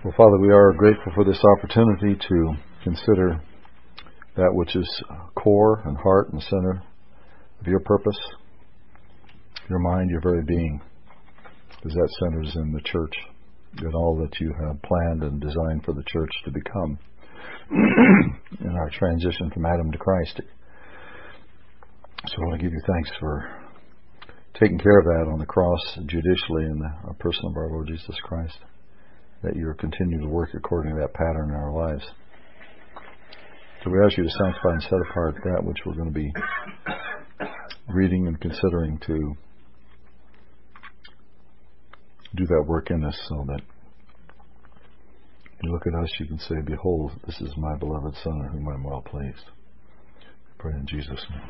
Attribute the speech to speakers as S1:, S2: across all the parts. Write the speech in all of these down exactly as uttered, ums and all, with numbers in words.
S1: Well, Father, we are grateful for this opportunity to consider that which is core and heart and center of your purpose, your mind, your very being, because that centers in the church and all that you have planned and designed for the church to become in our transition from Adam to Christ. So I want to give you thanks for taking care of that on the cross judicially in the person of our Lord Jesus Christ, that you are continuing to work according to that pattern in our lives. So we ask you to sanctify and set apart that which we're going to be reading and considering, to do that work in us so that you look at us, you can say, behold, this is my beloved Son in whom I am well pleased. I pray in Jesus' name.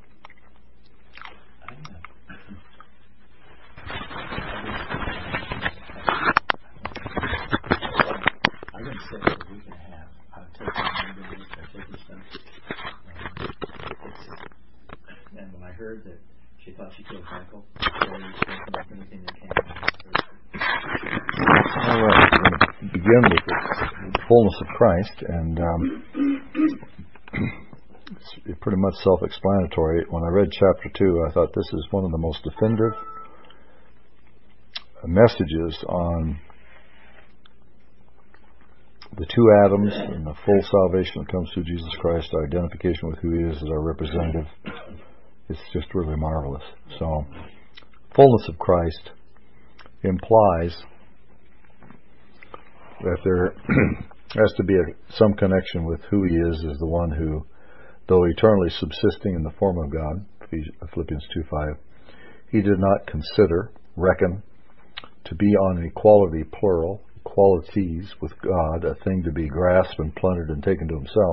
S2: I'm going to say for a week and a half. I've taken Monday week, I've taken stuff. Um, and when I heard that she thought she killed Michael, I started thinking up anything that came out.
S1: All right, we're going to begin with the fullness of Christ, and um, it's pretty much self-explanatory. When I read chapter two, I thought this is one of the most definitive messages on the two Adams and the full salvation that comes through Jesus Christ, our identification with who He is as our representative. It's just really marvelous. So, fullness of Christ implies that there has to be a, some connection with who He is as the one who, though eternally subsisting in the form of God, Philippians two five, He did not consider, reckon, to be on an equality, plural, qualities with God, a thing to be grasped and plundered and taken to Himself.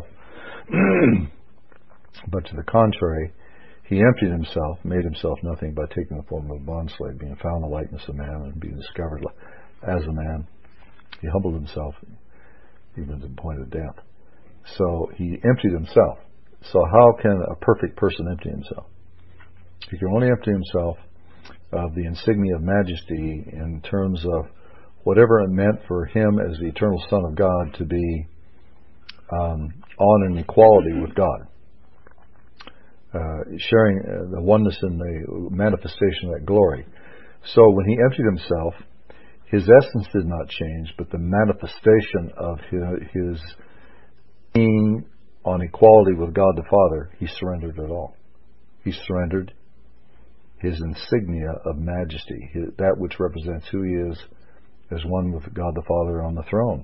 S1: But to the contrary, He emptied Himself, made Himself nothing by taking the form of a bondslave, being found in the likeness of man and being discovered as a man. He humbled Himself even to the point of death. So He emptied Himself. So how can a perfect person empty himself? He can only empty himself of the insignia of majesty in terms of whatever it meant for Him as the eternal Son of God to be um, on an equality with God, uh, sharing uh, the oneness in the manifestation of that glory. So when He emptied Himself, His essence did not change, but the manifestation of His, his being on equality with God the Father, He surrendered it all. He surrendered His insignia of majesty, his, that which represents who He is as one with God the Father on the throne.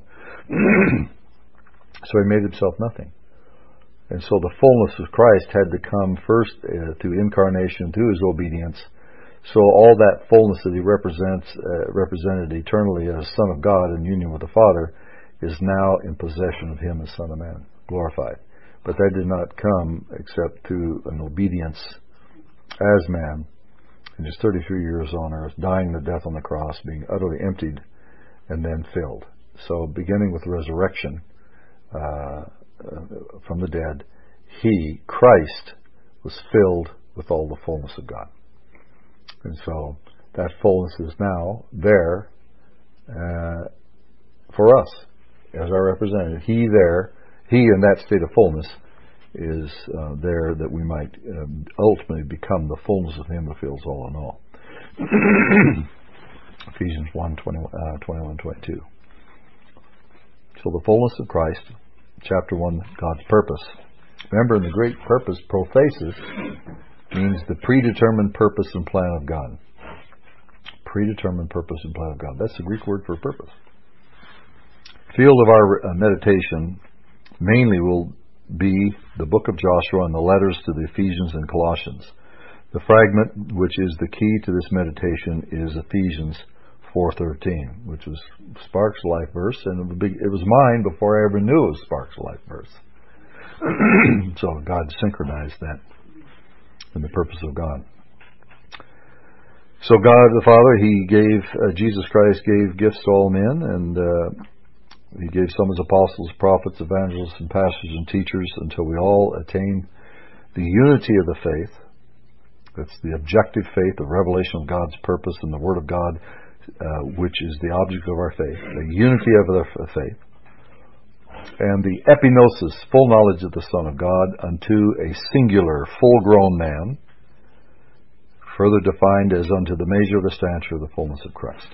S1: So He made Himself nothing. And so the fullness of Christ had to come first uh, through incarnation, through His obedience. So all that fullness that He represents, uh, represented eternally as Son of God in union with the Father, is now in possession of Him as Son of Man, glorified. But that did not come except through an obedience as man in His thirty-three years on earth, dying the death on the cross, being utterly emptied, and then filled. So beginning with the resurrection uh, from the dead, He, Christ, was filled with all the fullness of God. And so that fullness is now there uh, for us as our representative. He there, He in that state of fullness is uh, there that we might uh, ultimately become the fullness of Him who fills all in all. Ephesians one, twenty-one, twenty-two. So the fullness of Christ, chapter one, God's purpose. Remember, in the Greek, purpose, prophesis, means the predetermined purpose and plan of God. Predetermined purpose and plan of God. That's the Greek word for purpose. Field of our uh, meditation mainly will be the book of Joshua and the letters to the Ephesians and Colossians. The fragment which is the key to this meditation is Ephesians four thirteen, which was Sparks' life verse, and it was, big, it was mine before I ever knew it was Sparks' life verse. So God synchronized that in the purpose of God. So God the Father, He gave, uh, Jesus Christ gave gifts to all men, and uh, He gave some as apostles, prophets, evangelists, and pastors and teachers until we all attain the unity of the faith. That's the objective faith, the revelation of God's purpose and the Word of God uh, which is the object of our faith, the unity of the faith, and the epignosis, full knowledge of the Son of God, unto a singular, full-grown man, further defined as unto the measure of the stature of the fullness of Christ.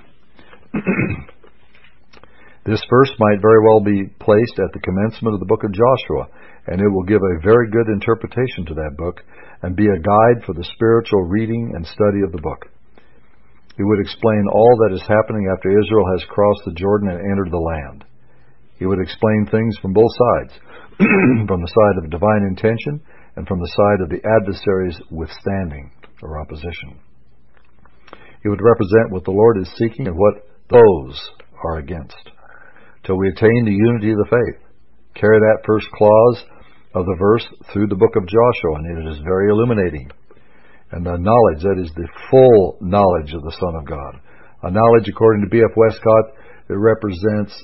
S1: This verse might very well be placed at the commencement of the book of Joshua, and it will give a very good interpretation to that book and be a guide for the spiritual reading and study of the book. It would explain all that is happening after Israel has crossed the Jordan and entered the land. It would explain things from both sides, from the side of divine intention and from the side of the adversary's withstanding or opposition. It would represent what the Lord is seeking and what those are against, till we attain the unity of the faith. Carry that first clause of the verse through the book of Joshua, and it is very illuminating. And the knowledge, that is the full knowledge of the Son of God. A knowledge, according to B F Westcott, it represents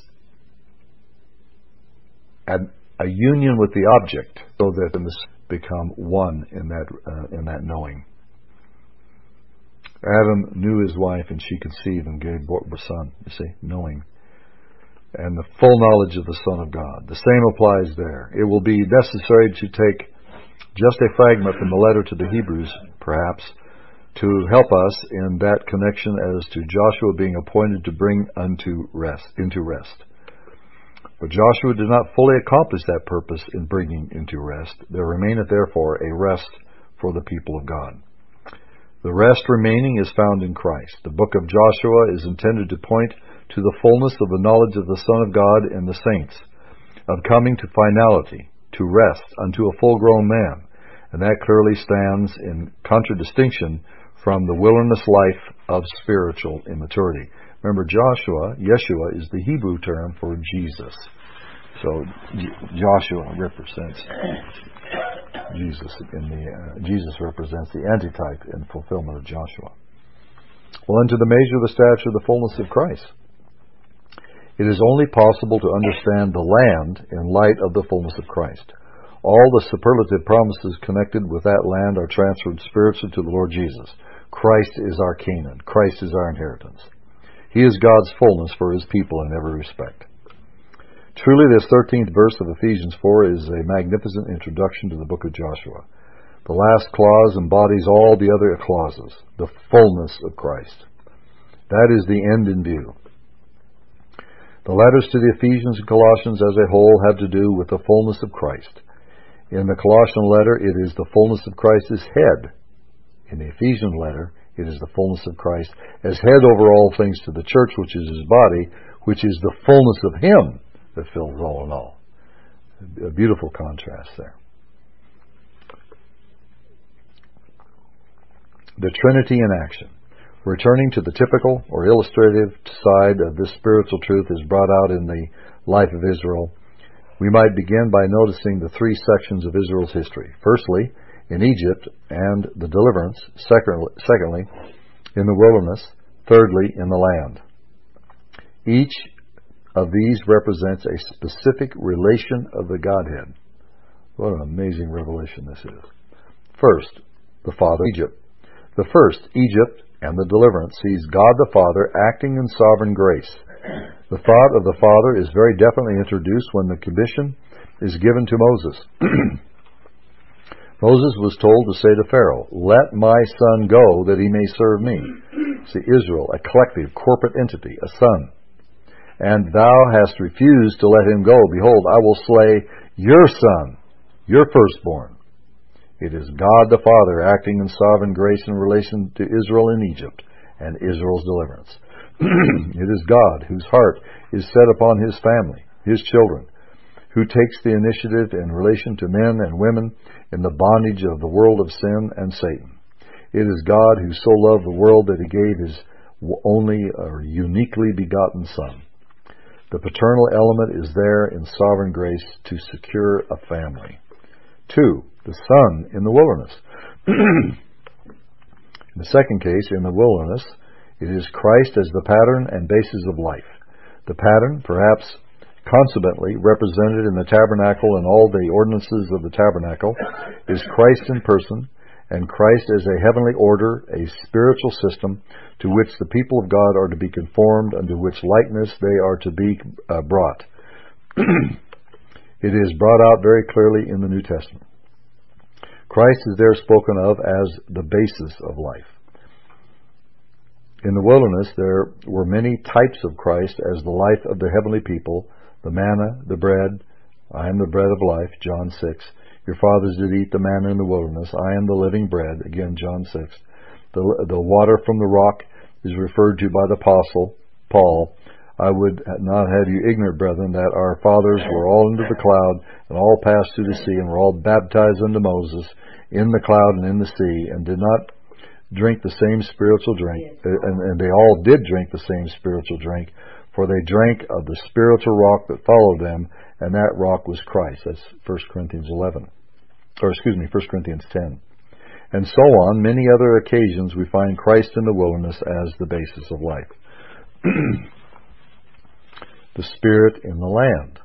S1: a, a union with the object, so that they must become one in that uh, in that knowing. Adam knew his wife, and she conceived and gave birth to a son. You see, knowing. And the full knowledge of the Son of God. The same applies there. It will be necessary to take just a fragment from the letter to the Hebrews, perhaps, to help us in that connection as to Joshua being appointed to bring unto rest, into rest. But Joshua did not fully accomplish that purpose in bringing into rest. There remaineth therefore a rest for the people of God. The rest remaining is found in Christ. The book of Joshua is intended to point to the fullness of the knowledge of the Son of God in the saints, of coming to finality, to rest unto a full-grown man. And that clearly stands in contradistinction from the wilderness life of spiritual immaturity. Remember, Joshua, Yeshua, is the Hebrew term for Jesus. So Joshua represents Jesus. In the uh, Jesus represents the antitype in fulfillment of Joshua. Well, unto the measure of the stature of the fullness of Christ. It is only possible to understand the land in light of the fullness of Christ. All the superlative promises connected with that land are transferred spiritually to the Lord Jesus. Christ is our Canaan. Christ is our inheritance. He is God's fullness for His people in every respect. Truly, this thirteenth verse of Ephesians four is a magnificent introduction to the book of Joshua. The last clause embodies all the other clauses, the fullness of Christ. That is the end in view. The letters to the Ephesians and Colossians as a whole have to do with the fullness of Christ. In the Colossian letter, it is the fullness of Christ as head. In the Ephesian letter, it is the fullness of Christ as head over all things to the church, which is His body, which is the fullness of Him that fills all in all. A beautiful contrast there. The Trinity in action. Returning to the typical or illustrative side of this spiritual truth is brought out in the life of Israel. We might begin by noticing the three sections of Israel's history. Firstly, in Egypt and the deliverance. Secondly, in the wilderness. Thirdly, in the land. Each of these represents a specific relation of the Godhead. What an amazing revelation this is. First, the Father, Egypt. The first, Egypt, and the deliverance sees God the Father acting in sovereign grace. The thought of the Father is very definitely introduced when the commission is given to Moses. Moses was told to say to Pharaoh, "Let my son go that he may serve me." See, Israel, a collective, corporate entity, a son. "And thou hast refused to let him go. Behold, I will slay your son, your firstborn." It is God the Father acting in sovereign grace in relation to Israel in Egypt and Israel's deliverance. It is God whose heart is set upon His family, His children, who takes the initiative in relation to men and women in the bondage of the world of sin and Satan. It is God who so loved the world that He gave His only or uniquely begotten Son. The paternal element is there in sovereign grace to secure a family. Two, the Son in the wilderness. In the second case, in the wilderness, it is Christ as the pattern and basis of life. The pattern, perhaps consummately represented in the tabernacle and all the ordinances of the tabernacle, is Christ in person, and Christ as a heavenly order, a spiritual system to which the people of God are to be conformed, unto which likeness they are to be uh, brought. It is brought out very clearly in the New Testament. Christ is there spoken of as the basis of life. In the wilderness there were many types of Christ as the life of the heavenly people, the manna, the bread. I am the bread of life, John six. Your fathers did eat the manna in the wilderness. I am the living bread, again, John six. The, the water from the rock is referred to by the apostle Paul. I would not have you ignorant, brethren, that our fathers were all under the cloud, and all passed through the sea, and were all baptized unto Moses in the cloud and in the sea, and did not drink the same spiritual drink, and, and they all did drink the same spiritual drink, for they drank of the spiritual rock that followed them, and that rock was Christ. That's First Corinthians eleven. Or excuse me, First Corinthians ten. And so on, many other occasions we find Christ in the wilderness as the basis of life. The Spirit in the land.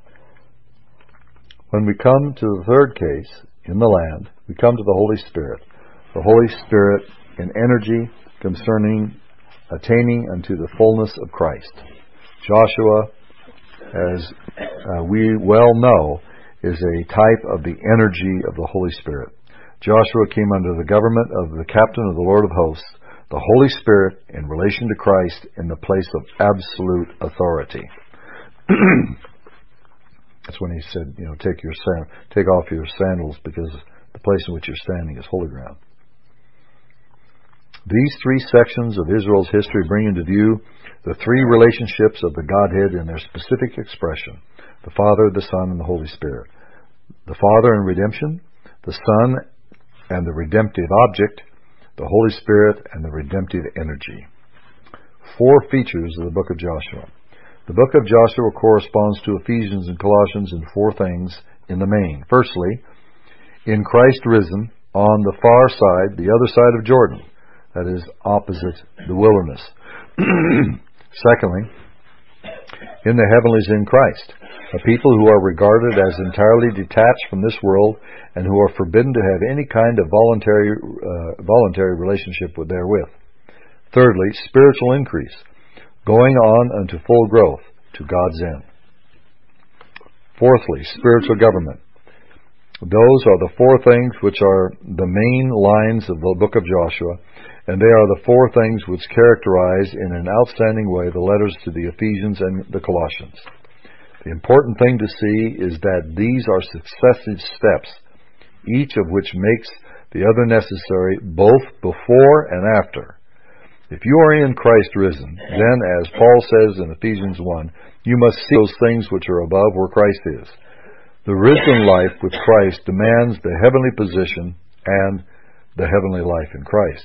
S1: When we come to the third case, in the land, we come to the Holy Spirit. The Holy Spirit in energy concerning attaining unto the fullness of Christ. Joshua, as uh, we well know, is a type of the energy of the Holy Spirit. Joshua came under the government of the captain of the Lord of hosts, the Holy Spirit in relation to Christ in the place of absolute authority. That's when he said, you know, take your sand, take off your sandals, because the place in which you're standing is holy ground. These three sections of Israel's history bring into view the three relationships of the Godhead in their specific expression: the Father, the Son, and the Holy Spirit. The Father in redemption, the Son and the redemptive object, the Holy Spirit and the redemptive energy. Four features of the book of Joshua. The book of Joshua corresponds to Ephesians and Colossians in four things in the main. Firstly, in Christ risen, on the far side, the other side of Jordan, that is, opposite the wilderness. Secondly, in the heavenlies in Christ, a people who are regarded as entirely detached from this world and who are forbidden to have any kind of voluntary uh, voluntary relationship with therewith. Thirdly, spiritual increase, going on unto full growth to God's end. Fourthly, spiritual government. Those are the four things which are the main lines of the book of Joshua, and they are the four things which characterize in an outstanding way the letters to the Ephesians and the Colossians. The important thing to see is that these are successive steps, each of which makes the other necessary both before and after. If you are in Christ risen, then, as Paul says in Ephesians one, you must see those things which are above where Christ is. The risen life with Christ demands the heavenly position and the heavenly life in Christ.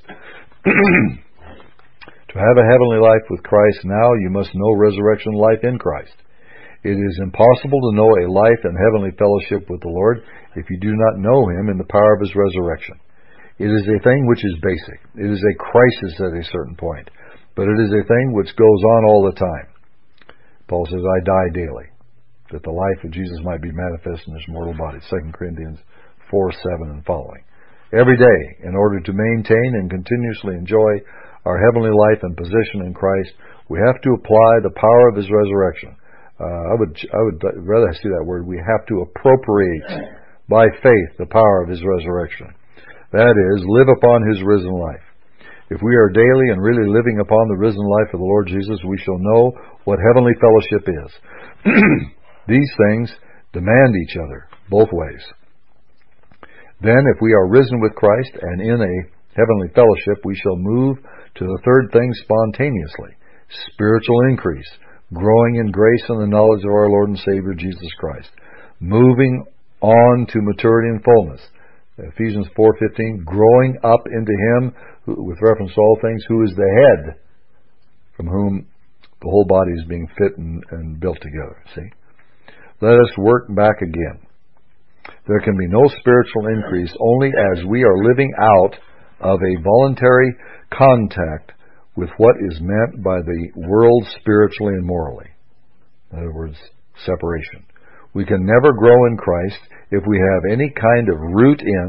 S1: To have a heavenly life with Christ now, you must know resurrection life in Christ. It is impossible to know a life in heavenly fellowship with the Lord if you do not know Him in the power of His resurrection. It is a thing which is basic. It is a crisis at a certain point, but it is a thing which goes on all the time. Paul says, I die daily, that the life of Jesus might be manifest in His mortal body. Second Corinthians four, seven and following. Every day, in order to maintain and continuously enjoy our heavenly life and position in Christ, we have to apply the power of His resurrection. Uh, I would I would rather see that word. We have to appropriate by faith the power of His resurrection. That is, live upon His risen life. If we are daily and really living upon the risen life of the Lord Jesus, we shall know what heavenly fellowship is. These things demand each other, both ways. Then, if we are risen with Christ and in a heavenly fellowship, we shall move to the third thing spontaneously: spiritual increase, growing in grace and the knowledge of our Lord and Savior Jesus Christ, moving on to maturity and fullness. Ephesians four fifteen, growing up into Him, who, with reference to all things, who is the head, from whom the whole body is being fit and, and built together. See? Let us work back again. There can be no spiritual increase only as we are living out of a voluntary contact with what is meant by the world spiritually and morally. In other words, separation. We can never grow in Christ if we have any kind of root in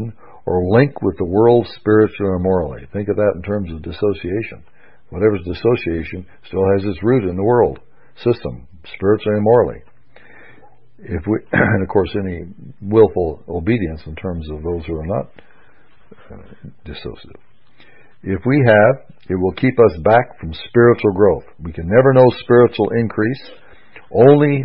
S1: or link with the world spiritually or morally. Think of that in terms of dissociation. Whatever's dissociation still has its root in the world system, spiritually and morally. If we, and of course, any willful obedience in terms of those who are not uh, dissociative. If we have, it will keep us back from spiritual growth. We can never know spiritual increase only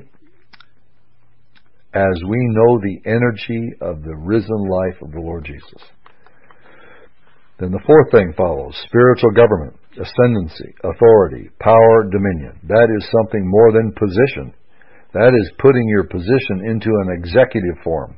S1: as we know the energy of the risen life of the Lord Jesus. Then the fourth thing follows: spiritual government, ascendancy, authority, power, dominion. That is something more than position. That is putting your position into an executive form,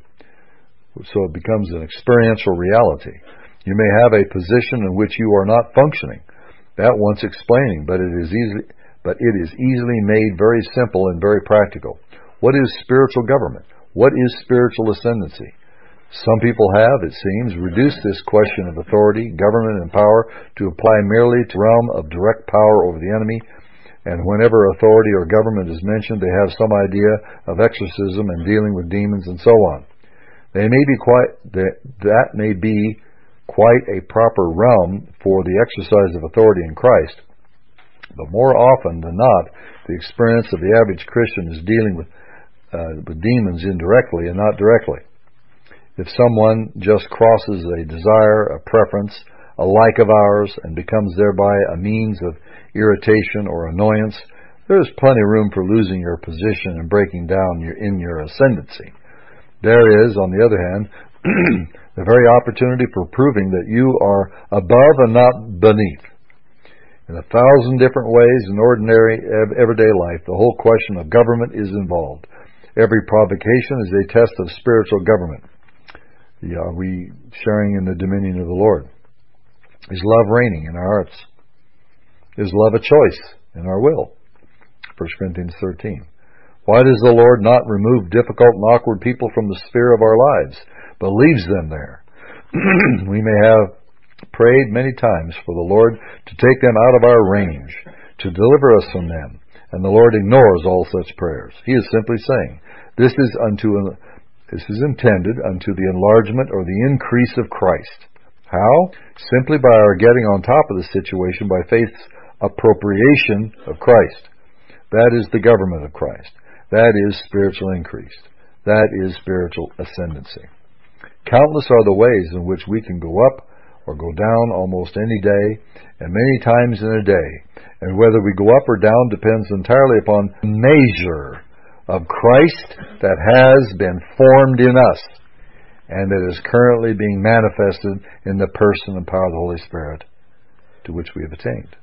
S1: so it becomes an experiential reality. You may have a position in which you are not functioning. That wants explaining, but it is easily, but it is easily made very simple and very practical. What is spiritual government? What is spiritual ascendancy? Some people have, it seems, reduced this question of authority, government, and power to apply merely to the realm of direct power over the enemy. And whenever authority or government is mentioned, they have some idea of exorcism and dealing with demons and so on. They may be quite that, that may be quite a proper realm for the exercise of authority in Christ, but more often than not, the experience of the average Christian is dealing with uh, with demons indirectly and not directly. If someone just crosses a desire, a preference, a like of ours, and becomes thereby a means of irritation or annoyance, there is plenty of room for losing your position and breaking down your, in your ascendancy. There is, on the other hand, the very opportunity for proving that you are above and not beneath. In a thousand different ways in ordinary, everyday life, the whole question of government is involved. Every provocation is a test of spiritual government. Are we sharing in the dominion of the Lord? Is love reigning in our hearts? Is love a choice in our will? First Corinthians thirteen. Why does the Lord not remove difficult and awkward people from the sphere of our lives, but leaves them there? We may have prayed many times for the Lord to take them out of our range, to deliver us from them, and the Lord ignores all such prayers. He is simply saying, this is unto an, this is intended unto the enlargement or the increase of Christ. How? Simply by our getting on top of the situation by faith's appropriation of Christ. That is the government of Christ. That is spiritual increase. That is spiritual ascendancy. Countless are the ways in which we can go up or go down almost any day, and many times in a day. And whether we go up or down depends entirely upon the measure of Christ that has been formed in us, and that is currently being manifested in the person and power of the Holy Spirit, to which we have attained.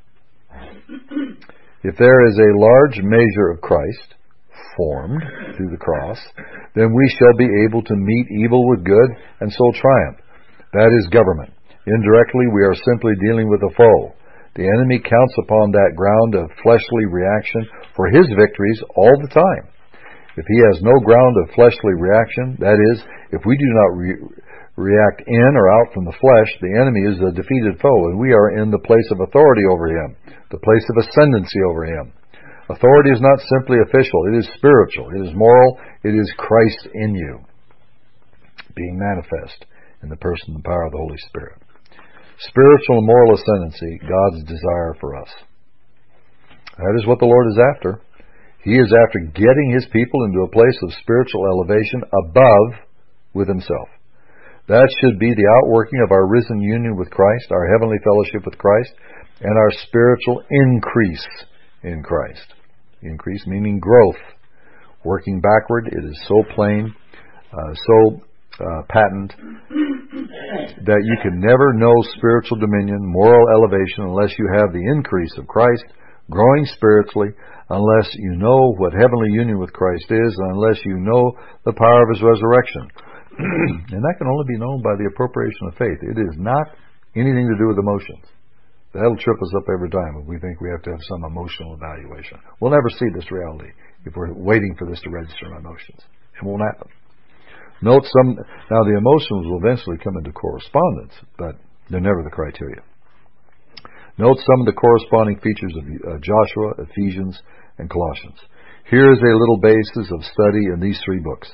S1: If there is a large measure of Christ formed through the cross, then we shall be able to meet evil with good and so triumph. That is government. Indirectly, we are simply dealing with a foe. The enemy counts upon that ground of fleshly reaction for his victories all the time. If he has no ground of fleshly reaction, that is, if we do not re- react in or out from the flesh, the enemy is a defeated foe, and we are in the place of authority over him, the place of ascendancy over him. Authority is not simply official, it is spiritual, it is moral, it is Christ in you, being manifest in the person and power of the Holy Spirit. Spiritual and moral ascendancy, God's desire for us. That is what the Lord is after. He is after getting His people into a place of spiritual elevation above with Himself. That should be the outworking of our risen union with Christ, our heavenly fellowship with Christ, and our spiritual increase in Christ. Increase meaning growth. Working backward, it is so plain, uh, so uh, patent, that you can never know spiritual dominion, moral elevation, unless you have the increase of Christ, growing spiritually, unless you know what heavenly union with Christ is, unless you know the power of His resurrection. And that can only be known by the appropriation of faith. It is not anything to do with emotions. That'll trip us up every time if we think we have to have some emotional evaluation. We'll never see this reality if we're waiting for this to register in our emotions. It won't happen. Note some, now the emotions will eventually come into correspondence, but they're never the criteria. Note some of the corresponding features of uh, Joshua, Ephesians, and Colossians. Here is a little basis of study in these three books.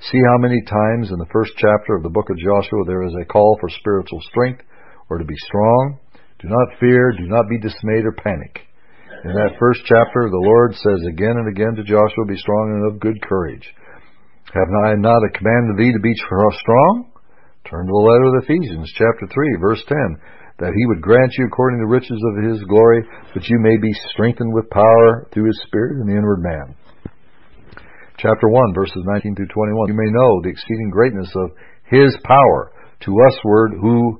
S1: See how many times in the first chapter of the book of Joshua there is a call for spiritual strength or to be strong. Do not fear, do not be dismayed or panic. In that first chapter, the Lord says again and again to Joshua, be strong and of good courage. Have I not commanded thee to be strong? Turn to the letter of Ephesians, chapter three, verse ten, that he would grant you according to the riches of his glory, that you may be strengthened with power through his Spirit in the inward man. Chapter one, verses nineteen through twenty-one, you may know the exceeding greatness of his power to usward who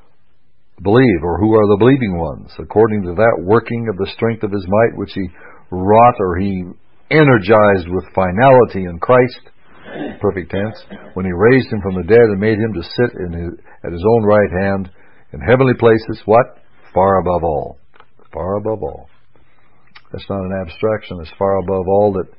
S1: believe, or who are the believing ones, according to that working of the strength of his might, which he wrought, or he energized with finality in Christ, perfect tense, when he raised him from the dead and made him to sit in his, at his own right hand in heavenly places, what? Far above all. Far above all. That's not an abstraction. It's far above all that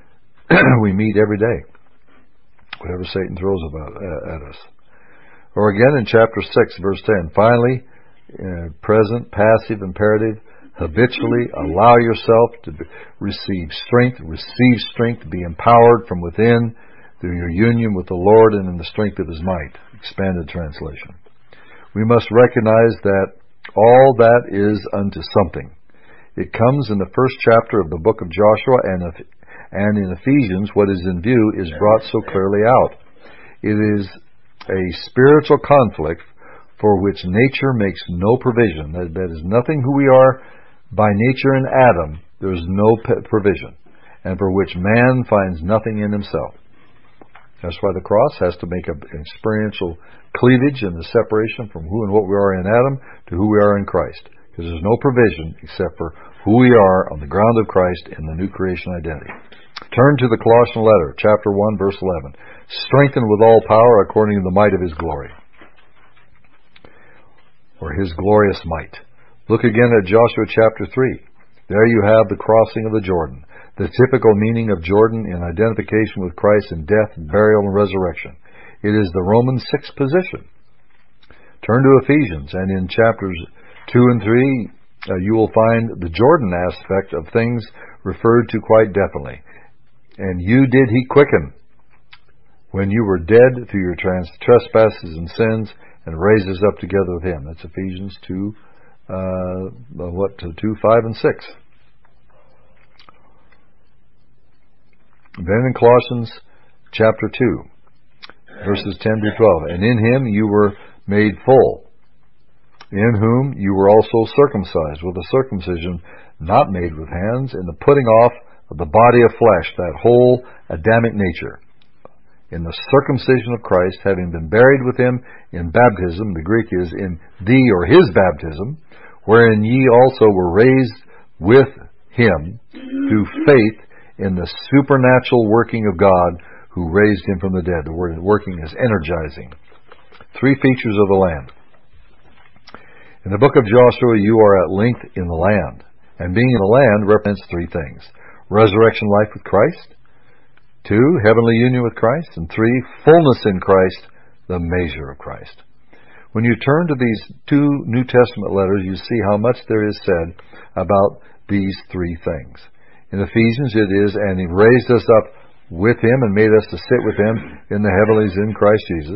S1: we meet every day, whatever Satan throws about uh, at us. Or again in chapter six, verse ten, finally, uh, present, passive, imperative, habitually allow yourself to be, receive strength, receive strength, be empowered from within through your union with the Lord and in the strength of his might. Expanded translation. We must recognize that all that is unto something. It comes in the first chapter of the book of Joshua, and, if, and in Ephesians, what is in view is brought so clearly out. It is a spiritual conflict for which nature makes no provision. That, that is nothing who we are by nature in Adam. There is no provision, and for which man finds nothing in himself. That's why the cross has to make an experiential cleavage and the separation from who and what we are in Adam to who we are in Christ. Because there's no provision except for who we are on the ground of Christ in the new creation identity. Turn to the Colossian letter, chapter one, verse eleven. Strengthened with all power according to the might of his glory. Or his glorious might. Look again at Joshua chapter three. There you have the crossing of the Jordan. The typical meaning of Jordan in identification with Christ in death, burial, and resurrection. It is the Romans six position. Turn to Ephesians, and in chapters two and three, uh, you will find the Jordan aspect of things referred to quite definitely. And you did he quicken when you were dead through your trans- trespasses and sins, and raised us up together with him. That's Ephesians two, uh, what, two, five, and six. Then in Colossians chapter two, verses ten through twelve, and in him you were made full, in whom you were also circumcised with a circumcision not made with hands, in the putting off of the body of flesh, that whole Adamic nature, in the circumcision of Christ, having been buried with him in baptism, the Greek is in the or his baptism, wherein ye also were raised with him through faith in the supernatural working of God who raised him from the dead. The word working is energizing. Three features of the land. In the book of Joshua, you are at length in the land. And being in the land represents three things. Resurrection life with Christ. Two, heavenly union with Christ. And three, fullness in Christ, the measure of Christ. When you turn to these two New Testament letters, you see how much there is said about these three things. In Ephesians it is, and he raised us up with him and made us to sit with him in the heavenlies in Christ Jesus.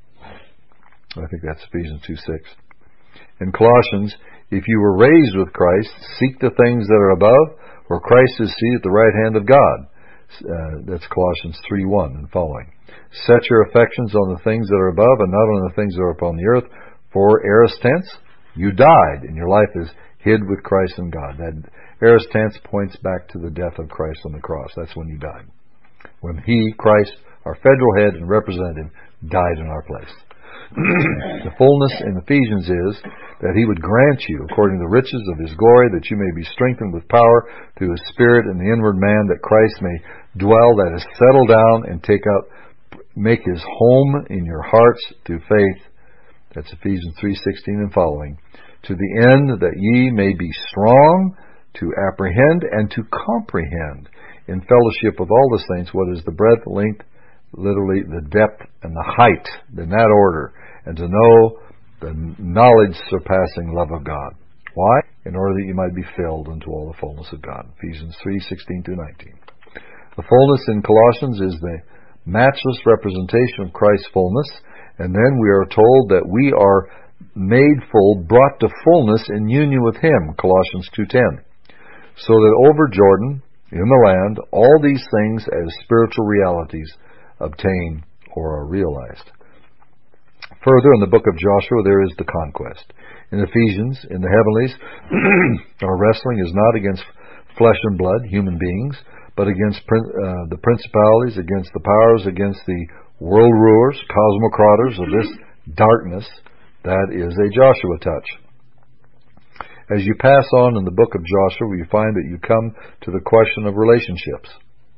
S1: I think that's Ephesians two six. In Colossians, if you were raised with Christ, seek the things that are above, where Christ is seated at the right hand of God. Uh, that's Colossians three one and following. Set your affections on the things that are above and not on the things that are upon the earth. For aorist tense, you died, and your life is hid with Christ in God. That aorist tense points back to the death of Christ on the cross. That's when you died. When he, Christ, our federal head and representative, died in our place. The fullness in Ephesians is that he would grant you, according to the riches of his glory, that you may be strengthened with power through his Spirit in the inward man, that Christ may dwell, that is, settle down and take up, make his home in your hearts through faith. That's Ephesians three sixteen and following. To the end that ye may be strong to apprehend and to comprehend in fellowship with all the saints what is the breadth, length, literally the depth and the height, in that order, and to know the knowledge surpassing love of God. Why? In order that you might be filled unto all the fullness of God. Ephesians three sixteen through nineteen. The fullness in Colossians is the matchless representation of Christ's fullness. And then we are told that we are made full, brought to fullness in union with Him, Colossians two ten. So that over Jordan, in the land, all these things as spiritual realities obtain or are realized. Further, in the book of Joshua, there is the conquest. In Ephesians, in the heavenlies, our wrestling is not against flesh and blood, human beings, but against uh, the principalities, against the powers, against the world rulers, cosmocrators of this darkness. That is a Joshua touch. As you pass on in the book of Joshua, you find that you come to the question of relationships.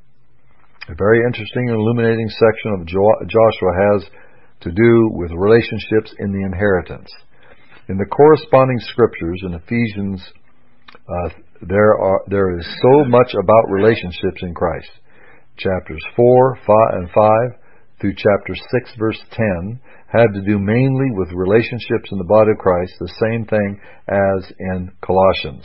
S1: A very interesting and illuminating section of jo- Joshua has to do with relationships in the inheritance. In the corresponding scriptures in Ephesians, uh, there are there is so much about relationships in Christ. Chapters four, five, and five through chapter six, verse ten had to do mainly with relationships in the body of Christ, the same thing as in Colossians.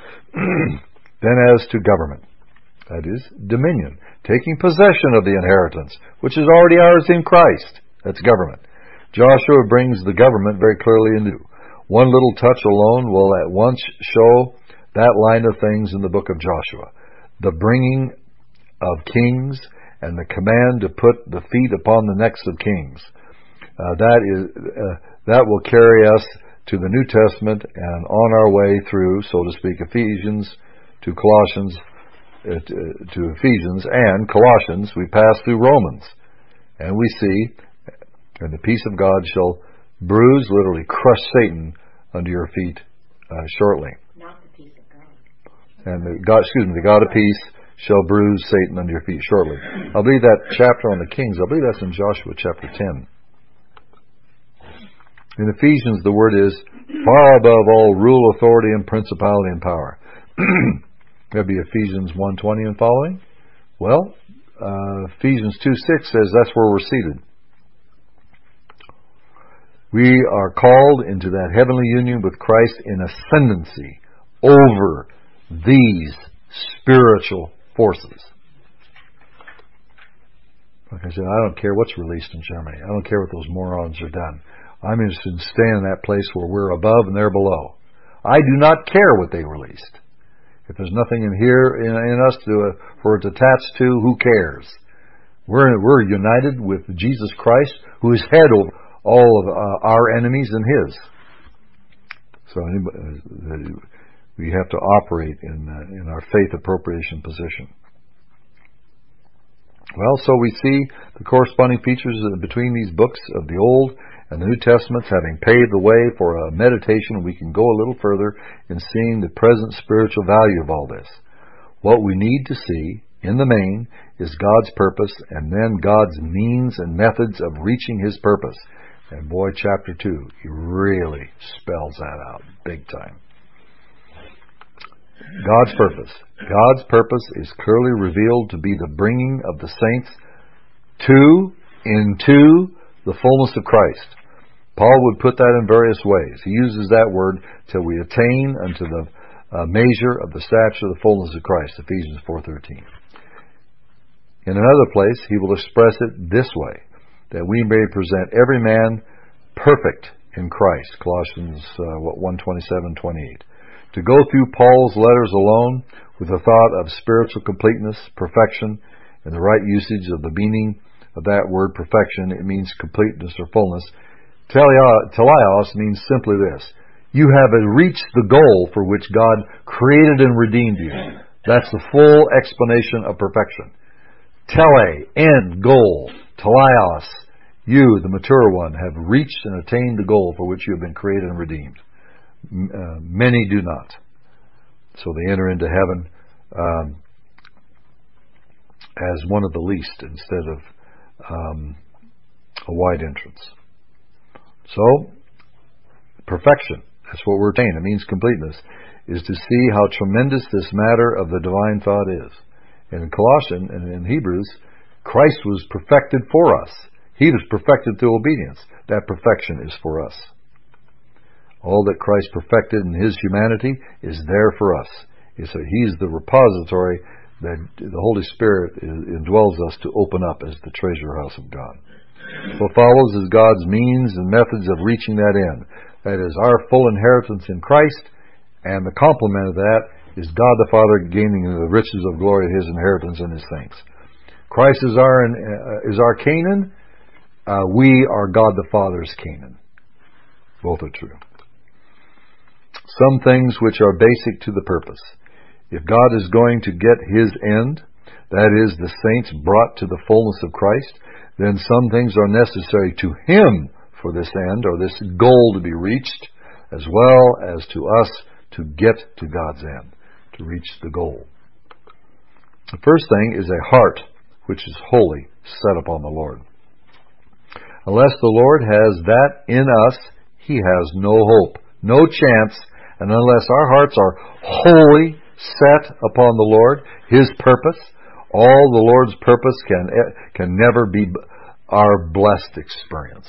S1: Then as to government, that is, dominion, taking possession of the inheritance, which is already ours in Christ. That's government. Joshua brings the government very clearly into view. One little touch alone will at once show that line of things in the book of Joshua. The bringing of kings and the command to put the feet upon the necks of kings. Uh, that is uh, that will carry us to the New Testament and on our way through, so to speak, Ephesians to Colossians, uh, to, to Ephesians and Colossians. We pass through Romans, and we see, and the peace of God shall bruise, literally crush Satan under your feet uh, shortly.
S3: Not the peace of God.
S1: And the God, excuse me, the God of peace shall bruise Satan under your feet shortly. I believe that chapter on the kings, I believe that's in Joshua chapter ten. In Ephesians, the word is far above all rule, authority, and principality and power. That'd be Ephesians one twenty and following. Well, uh, Ephesians two six says that's where we're seated. We are called into that heavenly union with Christ in ascendancy over these spiritual forces. Like I said, I don't care what's released in Germany. I don't care what those morons are done. I'm interested in staying in that place where we're above and they're below. I do not care what they released. If there's nothing in here in, in us to, uh, for it to attach to, who cares? We're we're united with Jesus Christ, who is head over all of uh, our enemies and His. So uh, we have to operate in uh, in our faith appropriation position. Well, so we see the corresponding features between these books of the Old and the New Testaments having paved the way for a meditation. We can go a little further in seeing the present spiritual value of all this. What we need to see, in the main, is God's purpose and then God's means and methods of reaching His purpose. And boy, chapter two, he really spells that out big time. God's purpose. God's purpose is clearly revealed to be the bringing of the saints to, into, the fullness of Christ. Paul would put that in various ways. He uses that word till we attain unto the uh, measure of the stature of the fullness of Christ, Ephesians four thirteen. In another place, he will express it this way, that we may present every man perfect in Christ, Colossians uh, one twenty-seven twenty-eight. To go through Paul's letters alone with the thought of spiritual completeness, perfection, and the right usage of the meaning of that word perfection, it means completeness or fullness. Teleos means simply this: you have reached the goal for which God created and redeemed you. That's the full explanation of perfection. Tele, end, goal. Teleos, you, the mature one, have reached and attained the goal for which you have been created and redeemed. Uh, many do not. So they enter into heaven um, as one of the least instead of um, a wide entrance. So, perfection, that's what we're saying. It means completeness, is to see how tremendous this matter of the divine thought is. And in Colossians and in Hebrews, Christ was perfected for us. He was perfected through obedience. That perfection is for us. All that Christ perfected in His humanity is there for us. So He's the repository that the Holy Spirit indwells us to open up as the treasure house of God. What follows is God's means and methods of reaching that end. That is our full inheritance in Christ, and the complement of that is God the Father gaining the riches of glory of His inheritance in His saints. Christ is our uh, is our Canaan. Uh, we are God the Father's Canaan. Both are true. Some things which are basic to the purpose. If God is going to get His end, that is, the saints brought to the fullness of Christ, then some things are necessary to Him for this end, or this goal to be reached, as well as to us to get to God's end, to reach the goal. The first thing is a heart which is wholly set upon the Lord. Unless the Lord has that in us, He has no hope, no chance, and unless our hearts are wholly set upon the Lord, His purpose, all the Lord's purpose can can never be our blessed experience.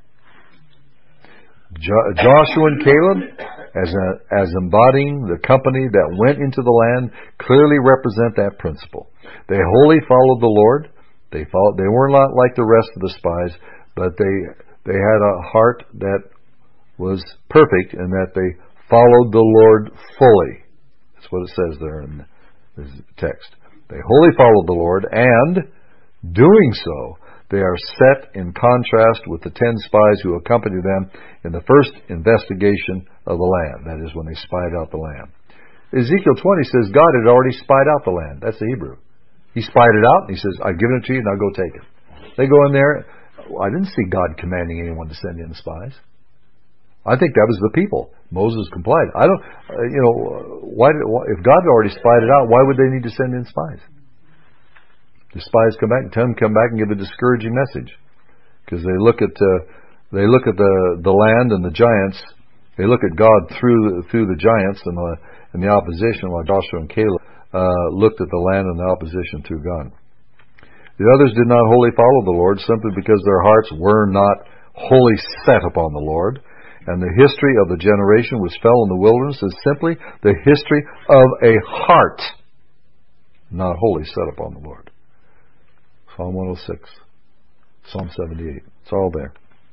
S1: Jo- Joshua and Caleb, as a, as embodying the company that went into the land, clearly represent that principle. They wholly followed the Lord. They followed, they were not like the rest of the spies, but they they had a heart that was perfect in that they followed the Lord fully. That's what it says there in the text. They wholly followed the Lord, and doing so, they are set in contrast with the ten spies who accompanied them in the first investigation of the land. That is, when they spied out the land. Ezekiel twenty says God had already spied out the land. That's the Hebrew. He spied it out, and He says, I've given it to you, now go take it. They go in there. I didn't see God commanding anyone to send in spies. I think that was the people. Moses complied. I don't, uh, you know, why, did, why if God had already spied it out, why would they need to send in spies? The spies come back and tell them come back and give a discouraging message, because they look at uh, they look at the the land and the giants. They look at God through through the giants and the and the opposition, while Joshua and Caleb uh, looked at the land and the opposition through God. The others did not wholly follow the Lord simply because their hearts were not wholly set upon the Lord. And the history of the generation which fell in the wilderness is simply the history of a heart not wholly set upon the Lord. Psalm one oh six, Psalm seventy-eight. It's all there.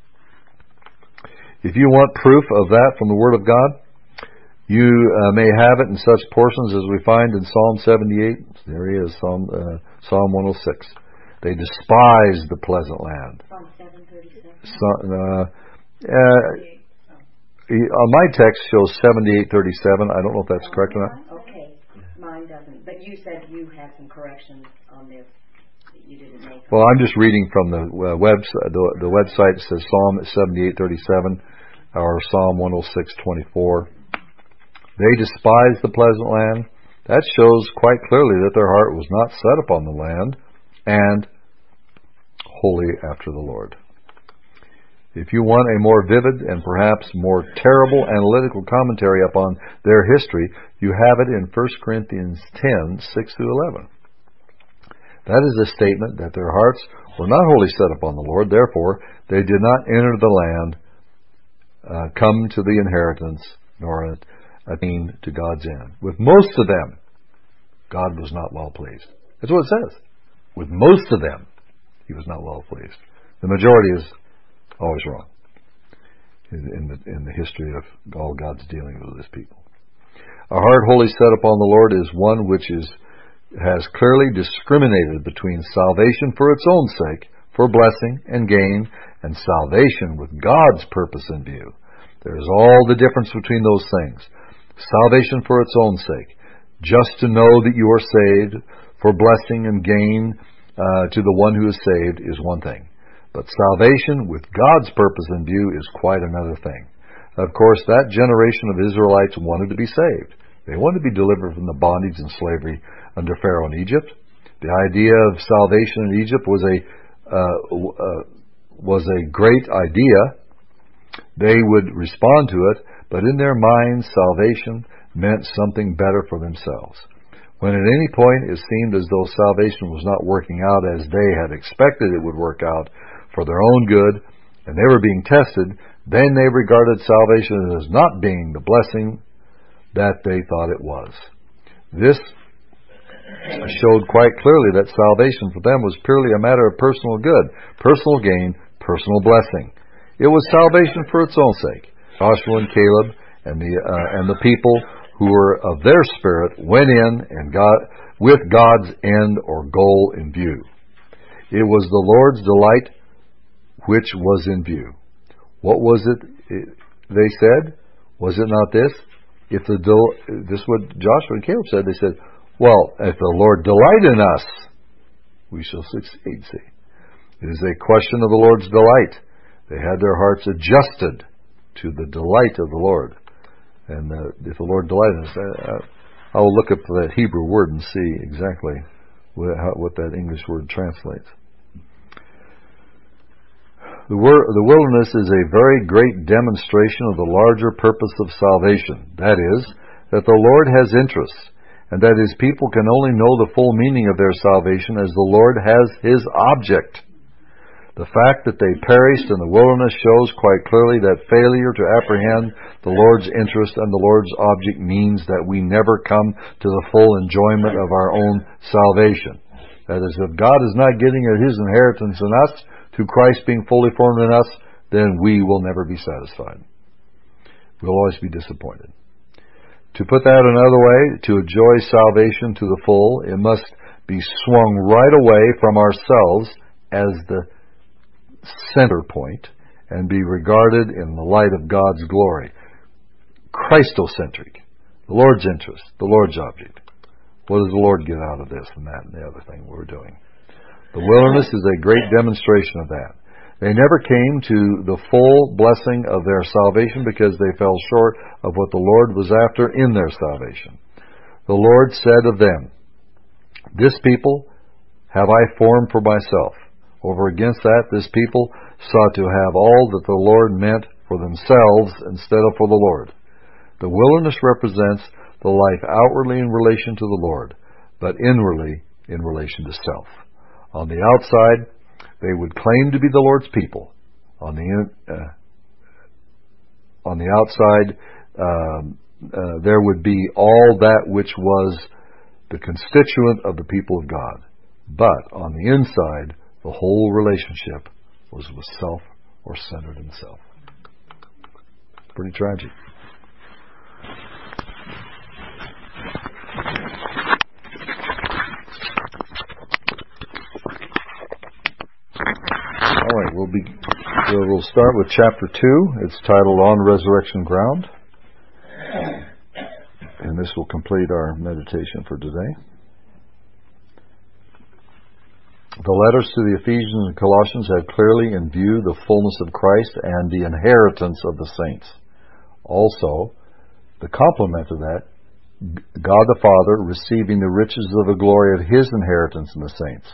S1: If you want proof of that from the Word of God, you uh, may have it in such portions as we find in Psalm seventy-eight. There he is, Psalm, uh, Psalm one oh six. They despised the pleasant land.
S3: Psalm seven thirty-seven.
S1: So, uh, uh, Uh, my text shows seventy-eight thirty-seven. I don't know if that's correct or not.
S3: Okay, mine doesn't. But you said you had some corrections on this that you didn't make.
S1: Well, I'm just reading from the uh, web. The, the website says Psalm seventy-eight thirty-seven, or Psalm one oh six twenty-four. They despised the pleasant land. That shows quite clearly that their heart was not set upon the land and wholly after the Lord. If you want a more vivid and perhaps more terrible analytical commentary upon their history, you have it in First Corinthians ten, six through eleven. That is a statement that their hearts were not wholly set upon the Lord, therefore they did not enter the land, uh, come to the inheritance, nor attain to God's end. With most of them, God was not well pleased. That's what it says. With most of them, He was not well pleased. The majority is always wrong in the, in the history of all God's dealings with His people. A heart wholly set upon the Lord is one which is has clearly discriminated between salvation for its own sake, for blessing and gain, and salvation with God's purpose in view. There is all the difference between those things. Salvation for its own sake, just to know that you are saved, for blessing and gain uh, to the one who is saved, is one thing. But salvation with God's purpose in view is quite another thing. Of course, that generation of Israelites wanted to be saved. They wanted to be delivered from the bondage and slavery under Pharaoh in Egypt. The idea of salvation in Egypt was a uh, uh, was a great idea. They would respond to it, but in their minds, salvation meant something better for themselves. When at any point it seemed as though salvation was not working out as they had expected it would work out, for their own good, and they were being tested, then they regarded salvation as not being the blessing that they thought it was. This showed quite clearly that salvation for them was purely a matter of personal good, personal gain, personal blessing. It was salvation for its own sake. Joshua and Caleb and the uh, and the people who were of their spirit went in and God with God's end or goal in view. It was the Lord's delight which was in view. What was it, it they said? Was it not this? If the del- this is what Joshua and Caleb said. They said, well, if the Lord delight in us, we shall succeed. See, it is a question of the Lord's delight. They had their hearts adjusted to the delight of the Lord. And uh, if the Lord delight in us, I, I will look up that Hebrew word and see exactly what, how, what that English word translates. The, wor- the wilderness is a very great demonstration of the larger purpose of salvation. That is, that the Lord has interests, and that His people can only know the full meaning of their salvation as the Lord has His object. The fact that they perished in the wilderness shows quite clearly that failure to apprehend the Lord's interest and the Lord's object means that we never come to the full enjoyment of our own salvation. That is, if God is not getting His inheritance in us, through Christ being fully formed in us, then we will never be satisfied. We'll always be disappointed. To put that another way, to enjoy salvation to the full, it must be swung right away from ourselves as the center point and be regarded in the light of God's glory. Christocentric. The Lord's interest, the Lord's object. What does the Lord get out of this and that and the other thing we're doing? The wilderness is a great demonstration of that. They never came to the full blessing of their salvation because they fell short of what the Lord was after in their salvation. The Lord said of them, "This people have I formed for myself." Over against that, this people sought to have all that the Lord meant for themselves instead of for the Lord. The wilderness represents the life outwardly in relation to the Lord, but inwardly in relation to self. On the outside, they would claim to be the Lord's people. On the uh, on the outside, um, uh, there would be all that which was the constituent of the people of God. But on the inside, the whole relationship was with self or centered in self. Pretty tragic. All right, we'll be we'll start with chapter two. It's titled "On Resurrection Ground," and this will complete our meditation for today. The letters to the Ephesians and Colossians have clearly in view the fullness of Christ and the inheritance of the saints. Also, the complement of that, God the Father receiving the riches of the glory of His inheritance in the saints.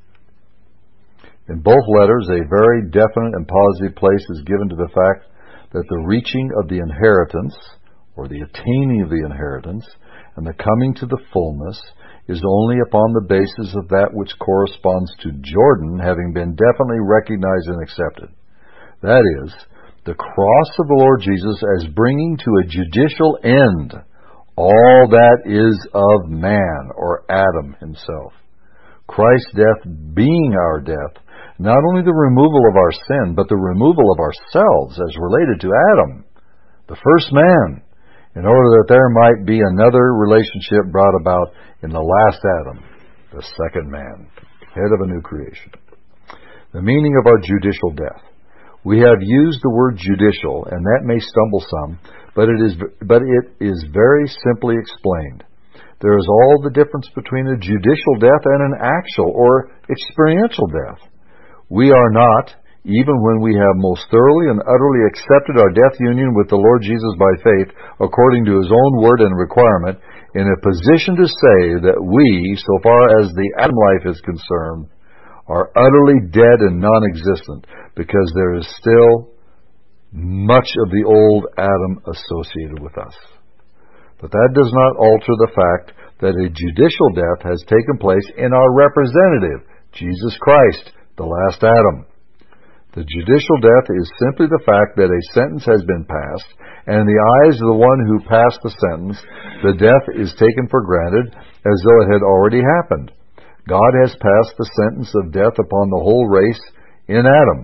S1: In both letters, a very definite and positive place is given to the fact that the reaching of the inheritance, or the attaining of the inheritance, and the coming to the fullness is only upon the basis of that which corresponds to Jordan having been definitely recognized and accepted. That is, the cross of the Lord Jesus as bringing to a judicial end all that is of man, or Adam himself. Christ's death being our death, not only the removal of our sin, but the removal of ourselves as related to Adam, the first man, in order that there might be another relationship brought about in the last Adam, the second man, head of a new creation. The meaning of our judicial death. We have used the word judicial, and that may stumble some, but it is but it is very simply explained. There is all the difference between a judicial death and an actual or experiential death. We are not, even when we have most thoroughly and utterly accepted our death union with the Lord Jesus by faith, according to His own word and requirement, in a position to say that we, so far as the Adam life is concerned, are utterly dead and non-existent, because there is still much of the old Adam associated with us. But that does not alter the fact that a judicial death has taken place in our representative, Jesus Christ, the last Adam. The judicial death is simply the fact that a sentence has been passed, and in the eyes of the one who passed the sentence, the death is taken for granted as though it had already happened. God has passed the sentence of death upon the whole race in Adam.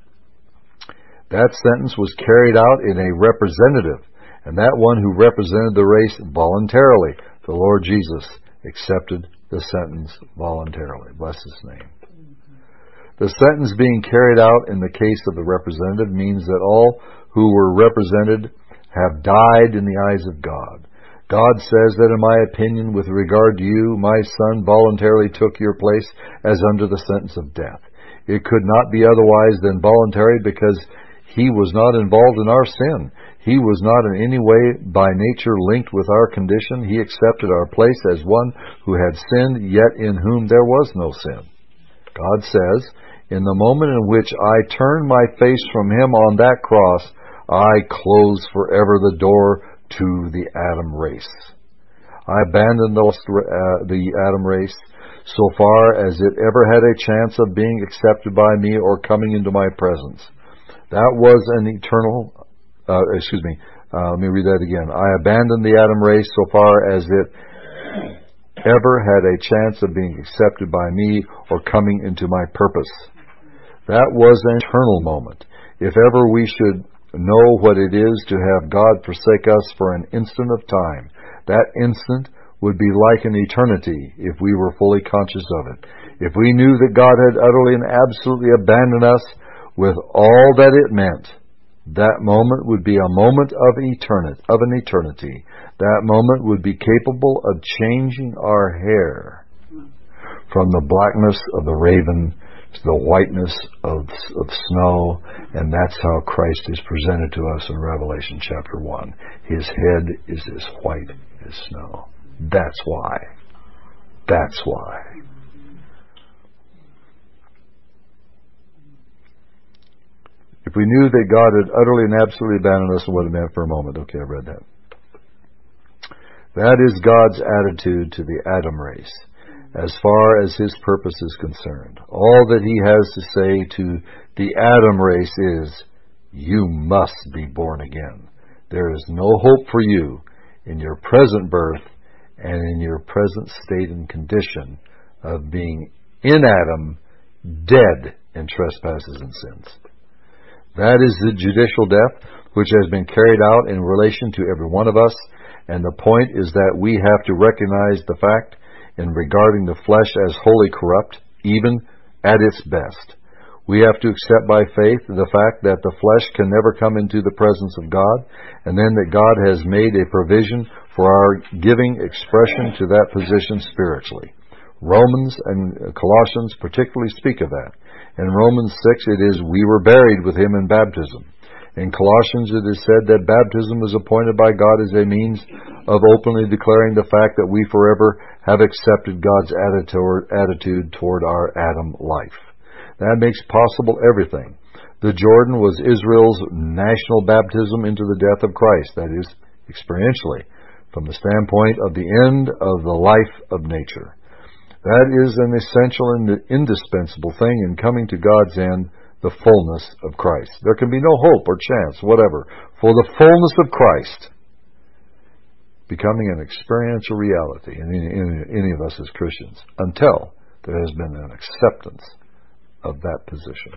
S1: That sentence was carried out in a representative, and that one who represented the race voluntarily, the Lord Jesus, accepted the sentence voluntarily. Bless His name. The sentence being carried out in the case of the representative means that all who were represented have died in the eyes of God. God says that, in my opinion, with regard to you, my son voluntarily took your place as under the sentence of death. It could not be otherwise than voluntary, because he was not involved in our sin. He was not in any way by nature linked with our condition. He accepted our place as one who had sinned, yet in whom there was no sin. God says, in the moment in which I turned my face from Him on that cross, I closed forever the door to the Adam race. I abandoned the, uh, the Adam race so far as it ever had a chance of being accepted by me or coming into my presence. That was an eternal, uh, excuse me, uh, let me read that again. I abandoned the Adam race so far as it ever had a chance of being accepted by me or coming into my purpose. That was an eternal moment. If ever we should know what it is to have God forsake us for an instant of time, that instant would be like an eternity if we were fully conscious of it. If we knew that God had utterly and absolutely abandoned us with all that it meant, that moment would be a moment of eternity, of an eternity. That moment would be capable of changing our hair from the blackness of the raven to the whiteness of, of snow, and that's how Christ is presented to us in Revelation chapter one. His head is as white as snow. That's why. That's why. If we knew that God had utterly and absolutely abandoned us, what it meant for a moment. Okay, I read that. That is God's attitude to the Adam race, as far as His purpose is concerned. All that He has to say to the Adam race is, you must be born again. There is no hope for you in your present birth and in your present state and condition of being in Adam, dead in trespasses and sins. That is the judicial death which has been carried out in relation to every one of us, and the point is that we have to recognize the fact in regarding the flesh as wholly corrupt, even at its best. We have to accept by faith the fact that the flesh can never come into the presence of God, and then that God has made a provision for our giving expression to that position spiritually. Romans and Colossians particularly speak of that. In Romans six it is, we were buried with Him in baptism. In Colossians it is said that baptism was appointed by God as a means of openly declaring the fact that we forever have accepted God's attitude toward our Adam life. That makes possible everything. The Jordan was Israel's national baptism into the death of Christ, that is, experientially, from the standpoint of the end of the life of nature. That is an essential and indispensable thing in coming to God's end, the fullness of Christ. There can be no hope or chance, whatever, for the fullness of Christ becoming an experiential reality in any, in any of us as Christians, until there has been an acceptance of that position.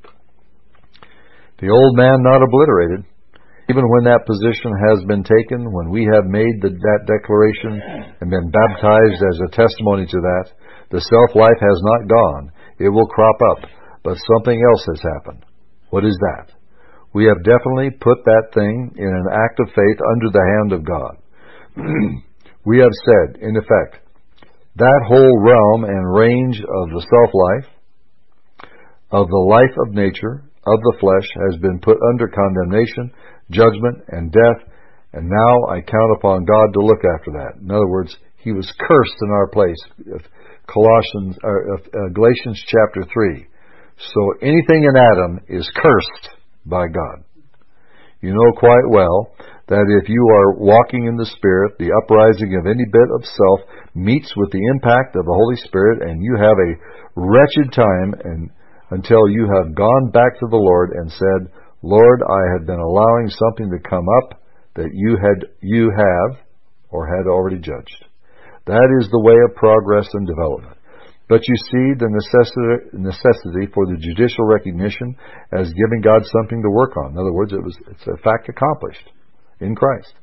S1: The old man not obliterated, even when that position has been taken, when we have made the, that declaration and been baptized as a testimony to that, the self-life has not gone. It will crop up, but something else has happened. What is that? We have definitely put that thing in an act of faith under the hand of God. We have said, in effect, that whole realm and range of the self-life, of the life of nature, of the flesh, has been put under condemnation, judgment, and death, and now I count upon God to look after that. In other words, He was cursed in our place. Colossians, uh, uh, Galatians chapter three. So anything in Adam is cursed by God. You know quite well that if you are walking in the Spirit, the uprising of any bit of self meets with the impact of the Holy Spirit, and you have a wretched time and until you have gone back to the Lord and said, Lord, I have been allowing something to come up that you had, you have, or had already judged. That is the way of progress and development. But you see the necessity, necessity for the judicial recognition as giving God something to work on. In other words, it was, it's a fact accomplished in Christ.